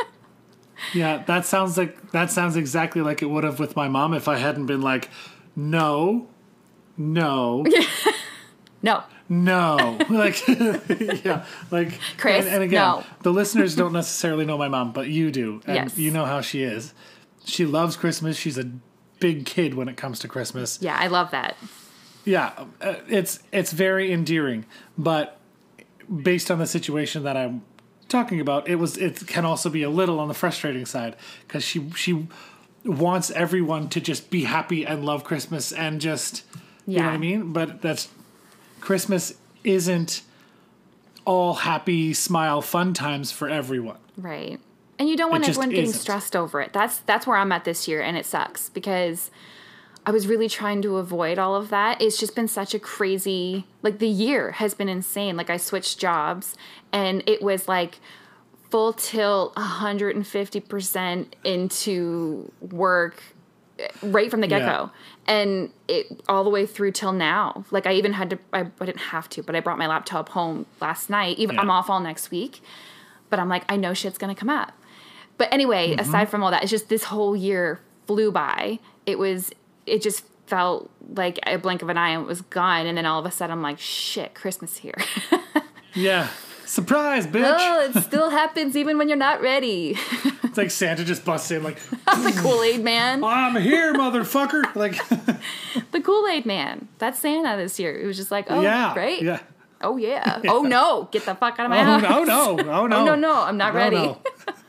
Yeah, that sounds like, that sounds exactly like it would have with my mom if I hadn't been like, no, no, No. no. Like, yeah, like, Chris, and, and again, no. the listeners don't necessarily know my mom, but you do. And Yes. you know how she is. She loves Christmas. She's a big kid when it comes to Christmas. Yeah, I love that. Yeah, uh, it's it's very endearing, but based on the situation that I'm talking about, it was it can also be a little on the frustrating side because she she wants everyone to just be happy and love Christmas and just you know Yeah. what I mean. But that's Christmas isn't all happy, smile, fun times for everyone. Right. And you don't want It just everyone getting isn't. stressed over it. That's that's where I'm at this year, and it sucks because I was really trying to avoid all of that. It's just been such a crazy, like, the year has been insane. Like, I switched jobs, and it was like full tilt, one hundred fifty percent into work right from the get-go. Yeah. And it all the way through till now. Like, I even had to, I, I didn't have to, but I brought my laptop home last night. Even Yeah. I'm off all next week. But I'm like, I know shit's going to come up. But anyway, Mm-hmm. aside from all that, it's just this whole year flew by. It was, it just felt like a blink of an eye and it was gone. And then all of a sudden I'm like, shit, Christmas here. Yeah, surprise, bitch! Oh, it still happens even when you're not ready. It's like Santa just busts in like, The Kool-Aid man. I'm here, motherfucker! Like, The Kool-Aid man. That's Santa this year. It was just like, oh, yeah, great. yeah. Oh, yeah. Oh, no. Get the fuck out of my Oh, house. no, no, oh, no. Oh, no, no. I'm not No, ready. no.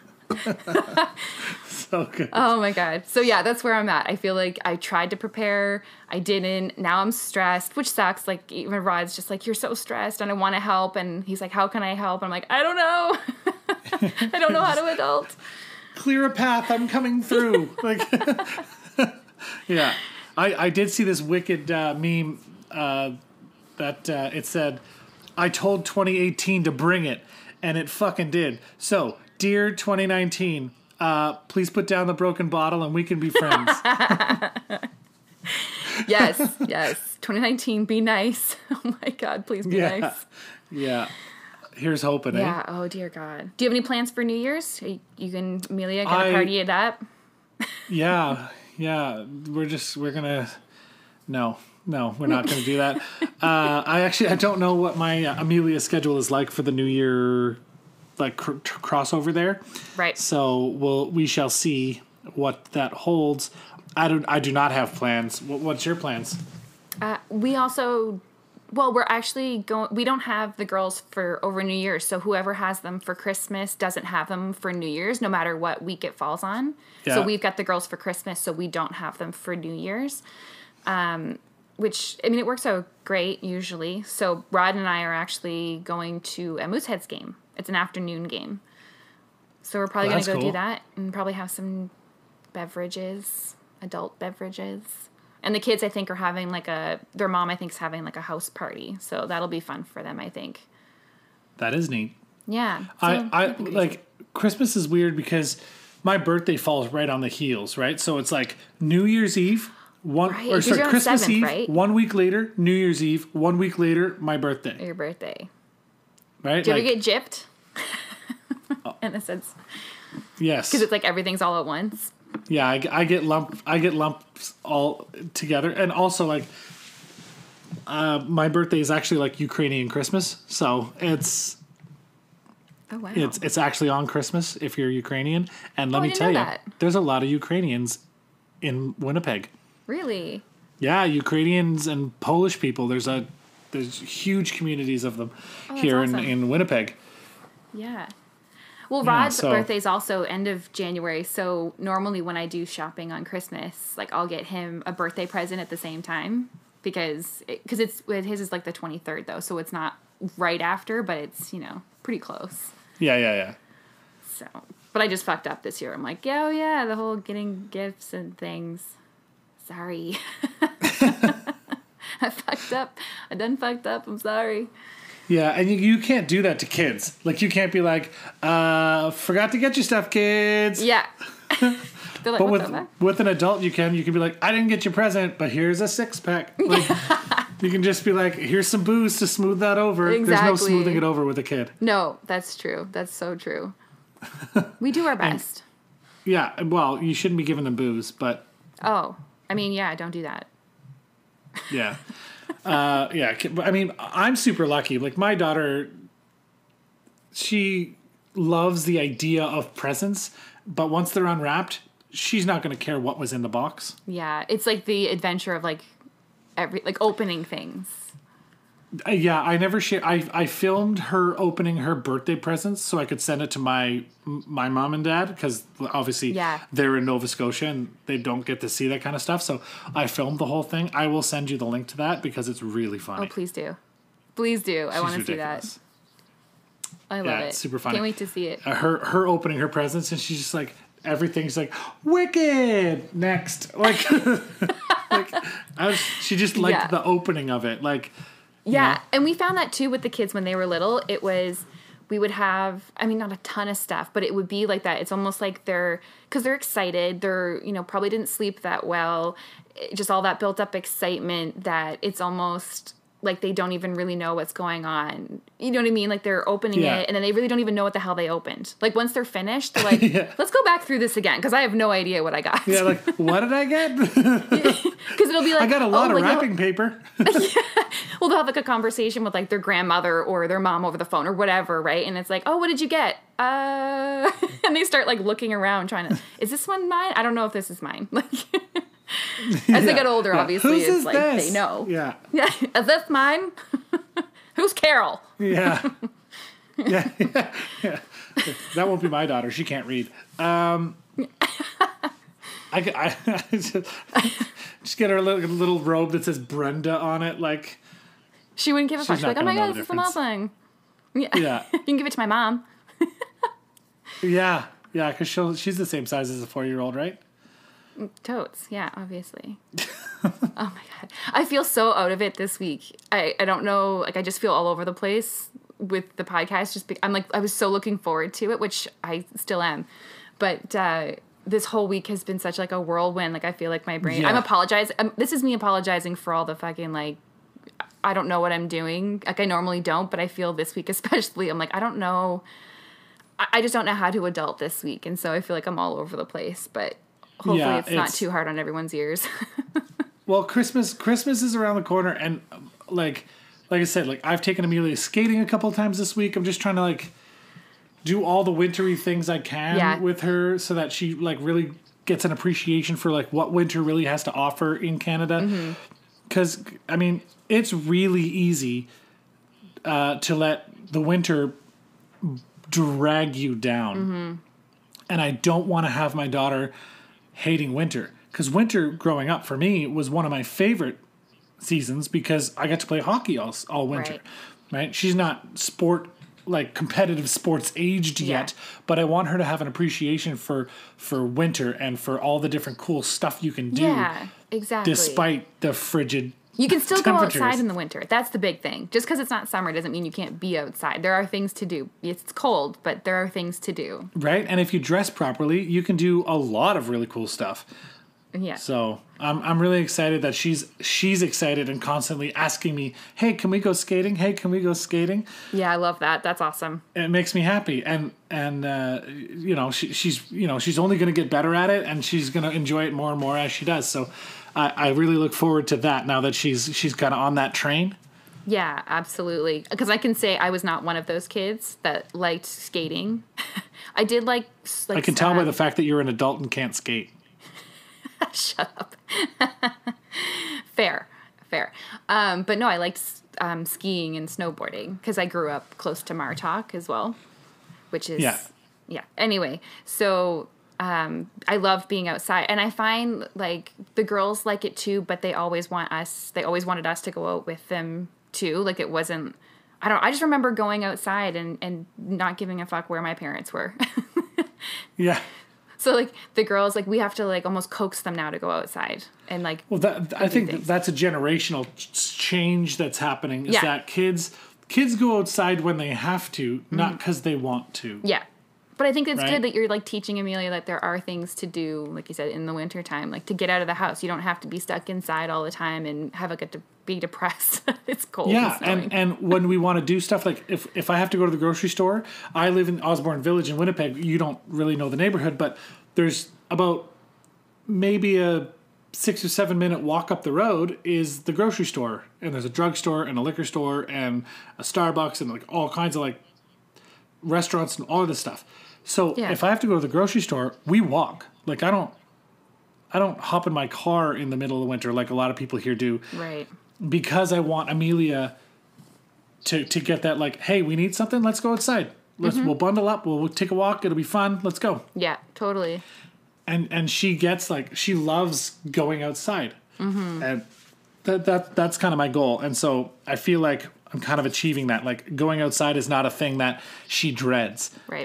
So good. Oh my God. So yeah, that's where I'm at. I feel like I tried to prepare. I didn't. Now I'm stressed, which sucks. Like, even Rod's just like, you're so stressed and I want to help. And he's like, how can I help? And I'm like, I don't know. I don't know how to adult. Clear a path. I'm coming through. Like, yeah. I, I did see this wicked uh, meme uh, that uh, it said, I told twenty eighteen to bring it, and it fucking did. So, dear twenty nineteen, uh, please put down the broken bottle and we can be friends. Yes. Yes. twenty nineteen, be nice. Oh my God, please be Yeah. nice. Yeah. Here's hoping, Yeah. eh? Oh dear God. Do you have any plans for New Year's? Are you, you and Amelia gonna I- party it up? Yeah. Yeah. We're just, we're going to, no. No, we're not going to do that. Uh, I actually, I don't know what my uh, Amelia schedule is like for the New Year, like cr- tr- crossover there. Right. So we'll, we shall see what that holds. I don't, I do not have plans. What, what's your plans? Uh, we also, well, we're actually going, we don't have the girls for over New Year's. So whoever has them for Christmas doesn't have them for New Year's, no matter what week it falls on. Yeah. So we've got the girls for Christmas, so we don't have them for New Year's. Um, which, I mean, it works out great usually. So Rod and I are actually going to a Mooseheads game. It's an afternoon game. So we're probably Well, going to go that's do cool. that and probably have some beverages, adult beverages. And the kids, I think, are having like a, their mom, I think, is having like a house party. So that'll be fun for them, I think. That is neat. Yeah. I, so I nothing crazy. like Christmas is weird because my birthday falls right on the heels, right? So it's like New Year's Eve, one Right, or 'cause sorry, you're on Christmas seventh, Eve, right? one week later, New Year's Eve, one week later, my birthday, Your birthday. right? Do you Like, ever get gypped? In a sense. yes, Because it's like everything's all at once. yeah. I, I get lump, I get lumps all together, and also like, uh, my birthday is actually like Ukrainian Christmas, so it's Oh, wow. it's it's actually on Christmas if you're Ukrainian, and let Oh, I me didn't tell you, know that. there's a lot of Ukrainians in Winnipeg. Really? Yeah, Ukrainians and Polish people. There's a there's huge communities of them Oh, that's here awesome. in, in Winnipeg. Yeah. Well, Yeah, Rod's so- birthday is also end of January, so normally when I do shopping on Christmas, like I'll get him a birthday present at the same time. because because it, it's his is like the twenty-third though, so it's not right after, but it's, you know, pretty close. Yeah, yeah, yeah. So, but I just fucked up this year. I'm like, yeah, oh yeah, the whole getting gifts and things. Sorry. I fucked up. I done fucked up. I'm sorry. Yeah, and you, you can't do that to kids. Like, you can't be like, uh, forgot to get you stuff, kids. Yeah. They're like, But what with the fuck? with an adult, you can. You can be like, I didn't get your present, but here's a six-pack. Like, you can just be like, here's some booze to smooth that over. There's no Exactly. smoothing it over with a kid. No, that's true. That's so true. We do our best. Yeah, well, you shouldn't be giving them booze, but Oh, I mean, yeah, don't do that. yeah. uh, yeah, ki- I mean, I'm super lucky. Like, my daughter, she loves the idea of presents, but once they're unwrapped, she's not going to care what was in the box. Yeah, it's like the adventure of like every like opening things. Uh, yeah, I never share. I I filmed her opening her birthday presents so I could send it to my my mom and dad because obviously Yeah. they're in Nova Scotia and they don't get to see that kind of stuff. So I filmed the whole thing. I will send you the link to that because it's really funny. Oh, please do, please do. I She's want to see that. ridiculous. I love Yeah, it. it's super funny. Can't wait to see it. Uh, her her opening her presents and she's just like everything's like wicked next like like I was, she just liked Yeah. the opening of it like. Yeah, know? and we found that too with the kids when they were little. It was, we would have, I mean, not a ton of stuff, but it would be like that. It's almost like they're, because they're excited. They're, you know, probably didn't sleep that well. It- just all that built up excitement that it's almost like they don't even really know what's going on. You know what I mean? Like they're opening Yeah. it and then they really don't even know what the hell they opened. Like once they're finished, they're like, Yeah. let's go back through this again because I have no idea what I got. Yeah, like what did I get? Because it'll be like, I got a lot oh, of like, you'll- wrapping paper. well, they'll have like a conversation with like their grandmother or their mom over the phone or whatever, right? And it's like, oh, what did you get? Uh, and they start like looking around, trying to, is this one mine? I don't know if this is mine. Like, as they get older, Yeah. obviously, Whose it's is like this? they know. Yeah. Yeah, is this mine? Who's Carol? Yeah. yeah. Yeah. Yeah. That won't be my daughter. She can't read. Um, I, I, I just, just get her a little, little robe that says Brenda on it. Like, She wouldn't give a fuck. She's She's like, not oh my gonna god, know this the is the difference. mom thing. Yeah. Yeah. You can give it to my mom. yeah. Yeah. Because she'll she's the same size as a four year old, right? Totes, yeah, obviously. Oh my god, I feel so out of it this week. I, I don't know, like I just feel all over the place with the podcast. Just be, I'm like I was so looking forward to it, which I still am, but uh, this whole week has been such like a whirlwind. Like I feel like my brain. Yeah. I'm apologizing. I'm, this is me apologizing for all the fucking like. I don't know what I'm doing. Like I normally don't, but I feel this week especially. I'm like I don't know. I, I just don't know how to adult this week, and so I feel like I'm all over the place, but. Hopefully Yeah, it's not it's- too hard on everyone's ears. Well, Christmas Christmas is around the corner, and um, like like I said, like I've taken Amelia skating a couple of times this week. I'm just trying to like do all the wintry things I can Yeah. with her, so that she like really gets an appreciation for like what winter really has to offer in Canada. Because I mean, it's really easy uh, to let the winter drag you down, and I don't want to have my daughter hating winter. Because winter growing up for me was one of my favorite seasons because I got to play hockey all, all winter. Right. Right. She's not sport, like competitive sports aged Yeah. yet, but I want her to have an appreciation for, for winter and for all the different cool stuff you can do Yeah, exactly. despite the frigid you can still go temperatures. outside in the winter. That's the big thing. Just because it's not summer doesn't mean you can't be outside. There are things to do. It's cold, but there are things to do. Right. And if you dress properly, you can do a lot of really cool stuff. Yeah. So I'm I'm really excited that she's she's excited and constantly asking me, "Hey, can we go skating? Hey, can we go skating?" Yeah, I love that. That's awesome. And it makes me happy, and and uh, you know she, she's you know she's only going to get better at it, and she's going to enjoy it more and more as she does. So I, I really look forward to that now that she's she's kind of on that train. Yeah, absolutely. Because I can say I was not one of those kids that liked skating. I did like. like I can tell by uh, the fact that you're an adult and can't skate. Shut up. Fair, fair. Um, but no, I liked um, skiing and snowboarding because I grew up close to Martok as well, which is Yeah. yeah. Anyway, so um, I love being outside. And I find, like, the girls like it too, but they always want us, they always wanted us to go out with them too. Like, it wasn't, I don't, I just remember going outside and, and not giving a fuck where my parents were. Yeah. So, like, the girls, like, we have to, like, almost coax them now to go outside and, like, Well, that, I think things. that's a generational ch- change that's happening. Is Yeah. that kids kids go outside when they have to, not because they want to. yeah. But I think it's Right. good that you're, like, teaching Amelia that there are things to do, like you said, in the winter time, like, to get out of the house. You don't have to be stuck inside all the time and have, like, a, to be depressed. It's cold. Yeah, and, and, and when we want to do stuff, like if, if I have to go to the grocery store, I live in Osborne Village in Winnipeg. You don't really know the neighborhood, but there's about maybe a six or seven minute walk up the road is the grocery store. And there's a drugstore and a liquor store and a Starbucks and like all kinds of like restaurants and all of this stuff. So Yeah. if I have to go to the grocery store, we walk. Like I don't I don't hop in my car in the middle of the winter like a lot of people here do. right. Because I want Amelia to to get that like, hey, we need something, let's go outside. Let's we'll bundle up, we'll, we'll take a walk, it'll be fun, let's go. Yeah, totally. And and she gets like she loves going outside. Mm-hmm. And that that that's kind of my goal. And so I feel like I'm kind of achieving that. Like going outside is not a thing that she dreads. Right.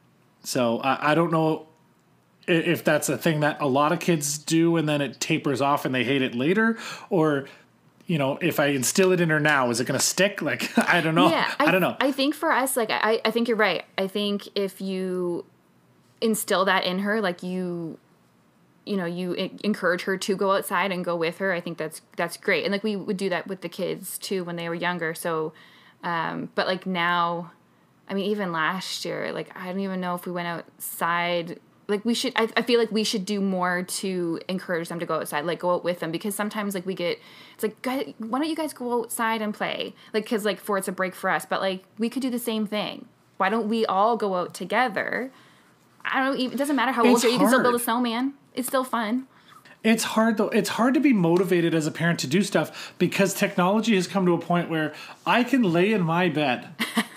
So I, I don't know i- if that's a thing that a lot of kids do and then it tapers off and they hate it later, or you know, if I instill it in her now, is it going to stick? Like, I don't know. Yeah, I, don't know. I think for us, like, I, I think you're right. I think if you instill that in her, like you, you know, you en- encourage her to go outside and go with her. I think that's that's great. And like we would do that with the kids too when they were younger. So, um, but like now, I mean, even last year, like I don't even know if we went outside. Like we should, I, I feel like we should do more to encourage them to go outside, like go out with them, because sometimes like we get, it's like, guys, why don't you guys go outside and play? Like, cause like for it's a break for us, but like we could do the same thing. Why don't we all go out together? I don't know. It doesn't matter how old It's you are. You can still build a hard. snowman. It's still fun. It's hard though. It's hard to be motivated as a parent to do stuff because technology has come to a point where I can lay in my bed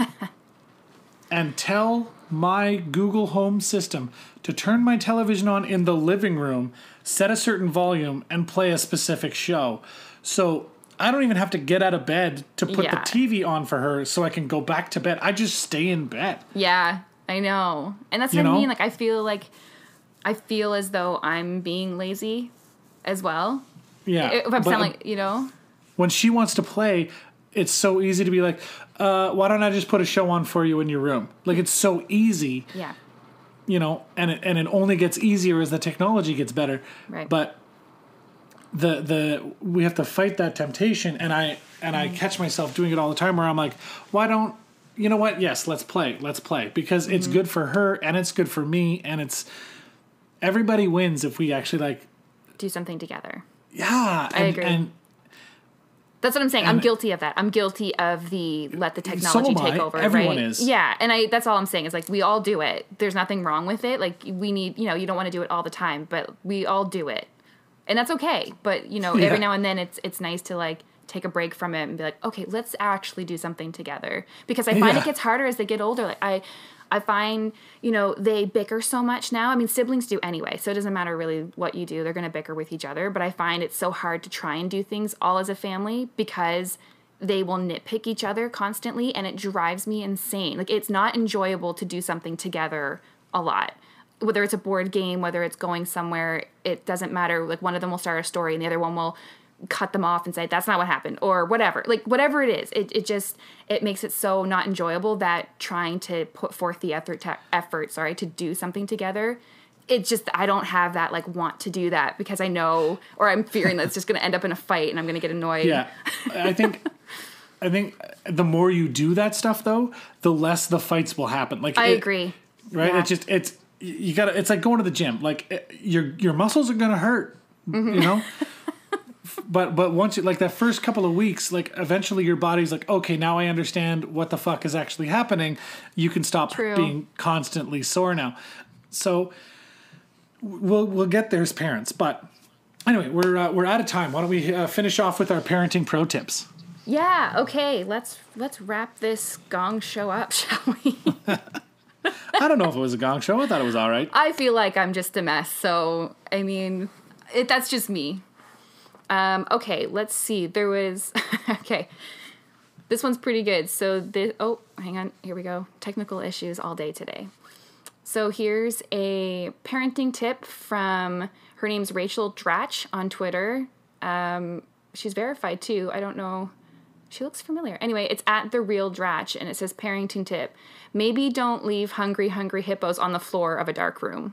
and tell my Google Home system to turn my television on in the living room, set a certain volume, and play a specific show. So I don't even have to get out of bed to put Yeah. the T V on for her so I can go back to bed. I just stay in bed. Yeah, I know. And that's You what I know? mean. Like, I feel like, I feel as though I'm being lazy as well. Yeah. If I'm but sounding like, you know? when she wants to play, it's so easy to be like, uh, why don't I just put a show on for you in your room? Like, it's so easy. Yeah. You know, and it, and it only gets easier as the technology gets better. Right. But the the we have to fight that temptation, and I and I catch myself doing it all the time where I'm like, why don't you know what? Yes, let's play, let's play because it's good for her and it's good for me, and it's everybody wins if we actually like. Do something together. Yeah, I and, agree. And That's what I'm saying. I'm And- guilty of that. I'm guilty of the let the technology So am take I. over. Everyone right? is. Yeah, and I that's all I'm saying is like we all do it. There's nothing wrong with it. Like we need, you know, you don't want to do it all the time, but we all do it. And that's okay. But, you know, Yeah. every now and then it's it's nice to like take a break from it and be like, okay, let's actually do something together. Because I find Yeah. it gets harder as they get older. Like I I find, you know, they bicker so much now. I mean, siblings do anyway, so it doesn't matter really what you do. They're going to bicker with each other. But I find it's so hard to try and do things all as a family because they will nitpick each other constantly, and it drives me insane. Like, it's not enjoyable to do something together a lot. Whether it's a board game, whether it's going somewhere, it doesn't matter. Like, one of them will start a story, and the other one will cut them off and say that's not what happened, or whatever. Like, whatever it is, it, it just it makes it so not enjoyable that trying to put forth the effort to, effort sorry to do something together, it just I don't have that like want to do that because I know, or I'm fearing that it's just going to end up in a fight and I'm going to get annoyed. yeah, I think I think the more you do that stuff though, the less the fights will happen. Like I it- agree. right? Yeah. It's just it's you gotta. It's like going to the gym. Like it, your your muscles are gonna hurt, Mm-hmm. you know. But but once you like that first couple of weeks, like eventually your body's like, okay, now I understand what the fuck is actually happening. You can stop True. being constantly sore now. So we'll we'll get there as parents. But anyway, we're uh, we're out of time. Why don't we uh, finish off with our parenting pro tips? Yeah, okay, let's let's wrap this gong show up, shall we? I don't know if it was a Gong Show. I thought it was all right. I feel like I'm just a mess. So, I mean, it, that's just me. Um, okay, let's see. There was, okay, this one's pretty good. So this, oh, hang on. Here we go. Technical issues all day today. So here's a parenting tip from, her name's Rachel Dratch on Twitter. Um, she's verified too. I don't know. She looks familiar. Anyway, it's at The Real Dratch, and it says parenting tip. Maybe don't leave hungry, hungry hippos on the floor of a dark room.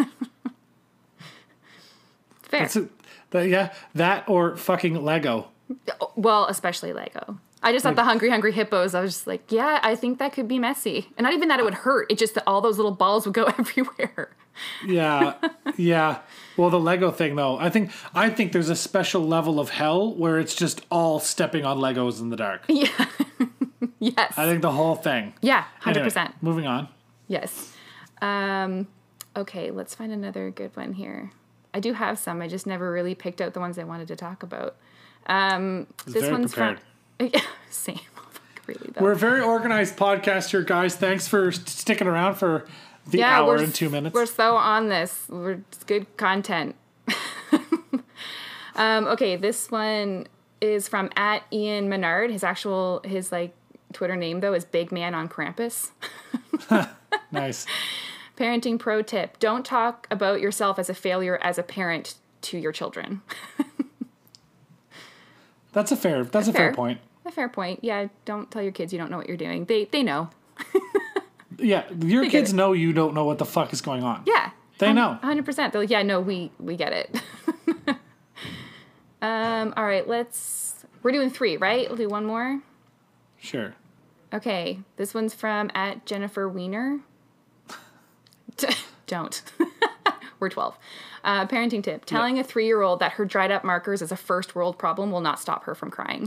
Fair. That's a, that, yeah, that or fucking Lego. Well, especially Lego. I just thought the hungry, hungry hippos, I was just like, yeah, I think that could be messy. And not even that it would hurt. It's just that all those little balls would go everywhere. Yeah, yeah. Well, the Lego thing, though, I think I think there's a special level of hell where it's just all stepping on Legos in the dark. Yeah. Yes. I think the whole thing. Yeah, one hundred percent. Anyway, moving on. Yes. Um, okay, let's find another good one here. I do have some. I just never really picked out the ones I wanted to talk about. Um, this very one's prepared. from... Same. Really, though. We're a very organized podcast here, guys. Thanks for st- sticking around for the yeah, hour we're, and two minutes. We're so on this. We're it's good content. um, okay, this one is from at Ian Menard. His actual, his like Twitter name though is Big Man on Krampus. Nice. Parenting pro tip: don't talk about yourself as a failure as a parent to your children. That's a fair. That's a fair, fair point. A fair point. Yeah, don't tell your kids you don't know what you're doing. They they know. Yeah, your they kids know you don't know what the fuck is going on. Yeah, they know. one hundred percent. They're like, yeah, no, we we get it. um. All right, let's. We're doing three, right? We'll do one more. Sure. Okay, this one's from at Jennifer Weiner. Don't. We're twelve. Uh, parenting tip. Telling yep. a three-year-old that her dried up markers is a first world problem will not stop her from crying.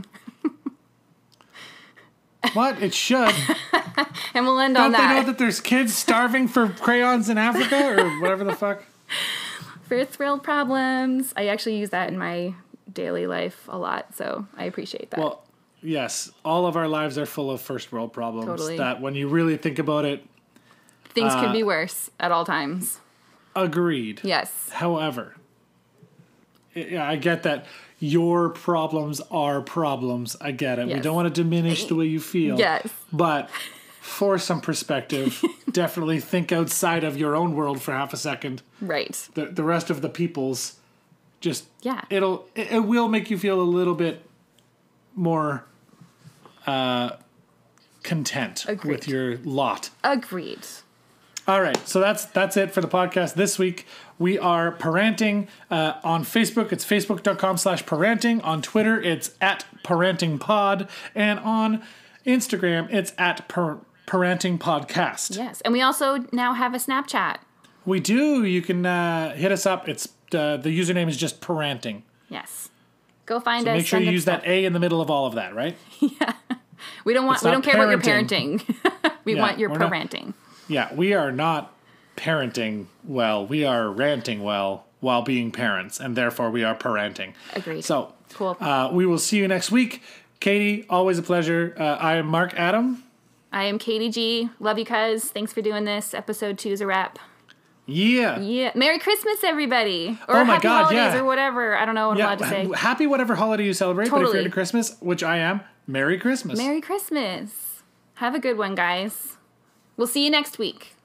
What? It should. And we'll end Don't on that. Don't they know that there's kids starving for crayons in Africa or whatever the fuck? First world problems. I actually use that in my daily life a lot, so I appreciate that. Well, yes. All of our lives are full of first world problems. Totally. That when you really think about it... Things uh, could be worse at all times. Agreed. Yes. However, I get that your problems are problems. I get it. Yes. We don't want to diminish the way you feel. Yes. But for some perspective, definitely think outside of your own world for half a second. Right. The the rest of the people's just yeah. It'll it, it will make you feel a little bit more uh, content Agreed. with your lot. Agreed. All right, so that's that's it for the podcast this week. We are parenting uh, on Facebook. It's facebook.com slash parenting. On Twitter, it's at parentingpod. And on Instagram, it's at par- parenting podcast. Yes, and we also now have a Snapchat. We do. You can uh, hit us up. It's uh, the username is just parenting. Yes. Go find so us. Make sure you use stuff. that A in the middle of all of that, right? Yeah. We don't want. It's we don't care parenting. about your parenting. we Yeah, want your we're not- parenting. Yeah, we are not parenting well. We are ranting well while being parents, and therefore we are parenting. Agreed. So, cool. Uh, we will see you next week. Katie, always a pleasure. Uh, I am Mark Adam. I am Katie G. Love you, cuz. Thanks for doing this. Episode two is a wrap. Yeah. Yeah. Merry Christmas, everybody. Or Oh my happy God, holidays yeah. or whatever. I don't know what yeah. I'm allowed to say. Happy whatever holiday you celebrate, but if Totally. you're into Christmas, which I am, Merry Christmas. Merry Christmas. Have a good one, guys. We'll see you next week.